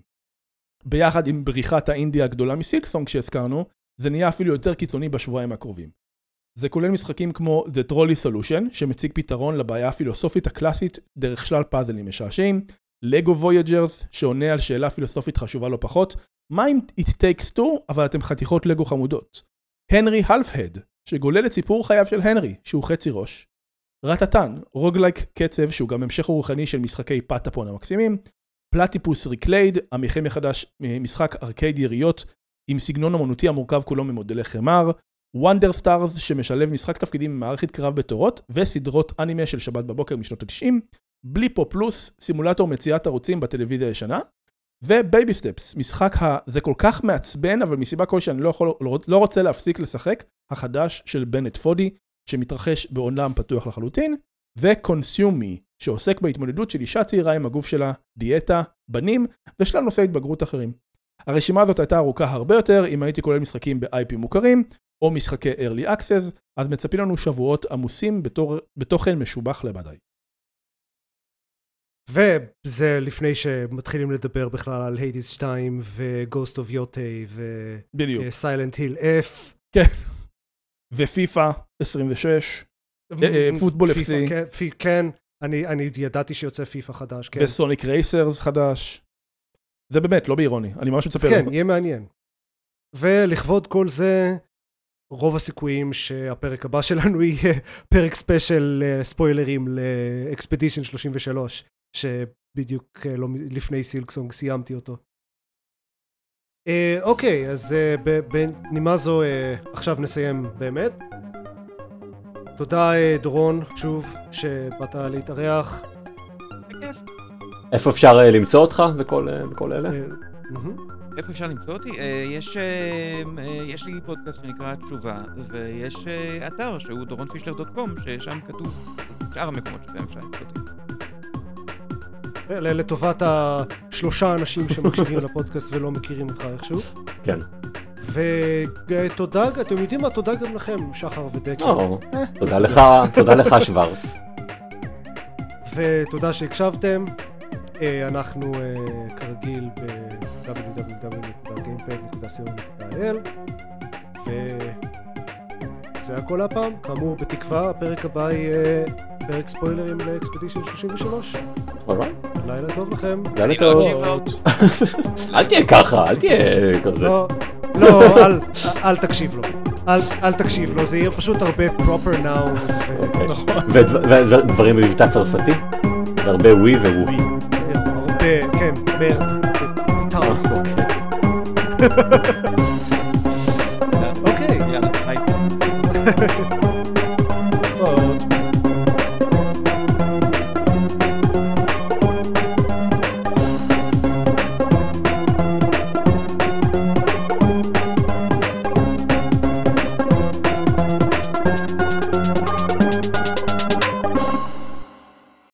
ביחד עם בריחת האינדיה הגדולה מסילקסונג שהזכרנו, זה נהיה אפילו יותר קיצוני בשבועיים הקרובים. זה כולל משחקים כמו The Trolley Solution, שמציג פתרון לבעיה הפילוסופית הקלאסית דרך שלל פאזלים משעשעים, Lego Voyagers, שעונה על שאלה פילוסופית חשובה לא פחות, מה אם It Takes Two, אבל אתם חתיכות לגו חמודות? הנרי הלף-הד, שגולל את סיפור חייו של הנרי, שהוא חצי ראש. רטטן, רוגלייק קצב, שהוא גם המשך רוחני של משחקי פטאפון המקסימים, פלטיפוס ריקלייד, המכין מחדש משחק ארקייד יריות, עם סגנון אמנותי המורכב כולו ממודלי חמר, וונדר סטארס, שמשלב משחק תפקידים ממערכת קרב בתורות, וסדרות אנימה של שבת בבוקר משנות ה-תשעים, בליפו פלוס, סימולטור מציאת ערוצים בטלוויזיה הישנה, ובייבי סטפס, משחק ה... זה כל כך מעצבן, אבל מסיבה כלשהי אני לא, יכול, לא, לא רוצה להפסיק לשחק, החדש של בנט פודי, שמתרחש בעולם פתוח לחלוטין, וקונסיומי, שעוסק בהתמודדות של אישה צעירה עם הגוף שלה, דיאטה, בנים, ושלל נושאי התבגרות אחרים. הרשימה הזאת הייתה ארוכה הרבה יותר, אם הייתי כולל משחקים ב-איי פי מוכרים, או משחקי Early Access, אז מצפים לנו שבועות עמוסים בתור, בתוכן משובח למדי. וזה לפני שמתחילים לדבר בכלל על היידיס שתיים וגוסט אוף יוטי בדיוק. וסיילנט היל F. כן. ופיפה עשרים ושש. פוטבול אף סי. כן, אני ידעתי שיוצא פיפה חדש. וסוניק רייסרס חדש. זה באמת, לא באירוני. אני ממש מצפה. כן, יהיה מעניין. ולכבוד כל זה, רוב הסיכויים שהפרק הבא שלנו יהיה פרק ספיישל ספוילרים לאקספדישן שלושים ושלוש, שבדיוק לפני סילקסונג סיימתי אותו. אוקיי, אז בנימה זו עכשיו נסיים באמת. תודה דורון, שוב, שבאת להתארח. איפה אפשר למצוא אותך וכל אלה? איפה אפשר למצוא אותי? יש, יש לי פודקאסט שנקרא תשובה, ויש אתר שהוא דורון פישלר דוט קום, ששם כתוב שאר המקומות שבהם אפשר למצוא אותי. לטובת השלושה אנשים שמקשיבים לפודקאסט ולא מכירים אותך איכשהו. כן. ותודה, אתם יודעים מה? תודה גם לכם, שחר ודקל. תודה לך, תודה לך שוורץ. ותודה שהקשבתם. אנחנו כרגיל ב-דאבליו דאבליו דאבליו נקודה גיימפד נקודה סי או נקודה איי אל וזה הכל הפעם. כאמור, בתקווה, הפרק הבא יהיה פרק ספוילרים לאקספדישן שלושים ושלוש. אולרייט. לילה טוב לכם. לילה טוב. אל תהיה ככה, אל תהיה כזה. לא, לא, אל תקשיב לו. אל תקשיב לו, זה יהיה פשוט הרבה proper nouns. ודברים במבטא צרפתי? והרבה ווי וווי. הרבה, כן, מרד. אוקיי. אוקיי. יאללה, ביי.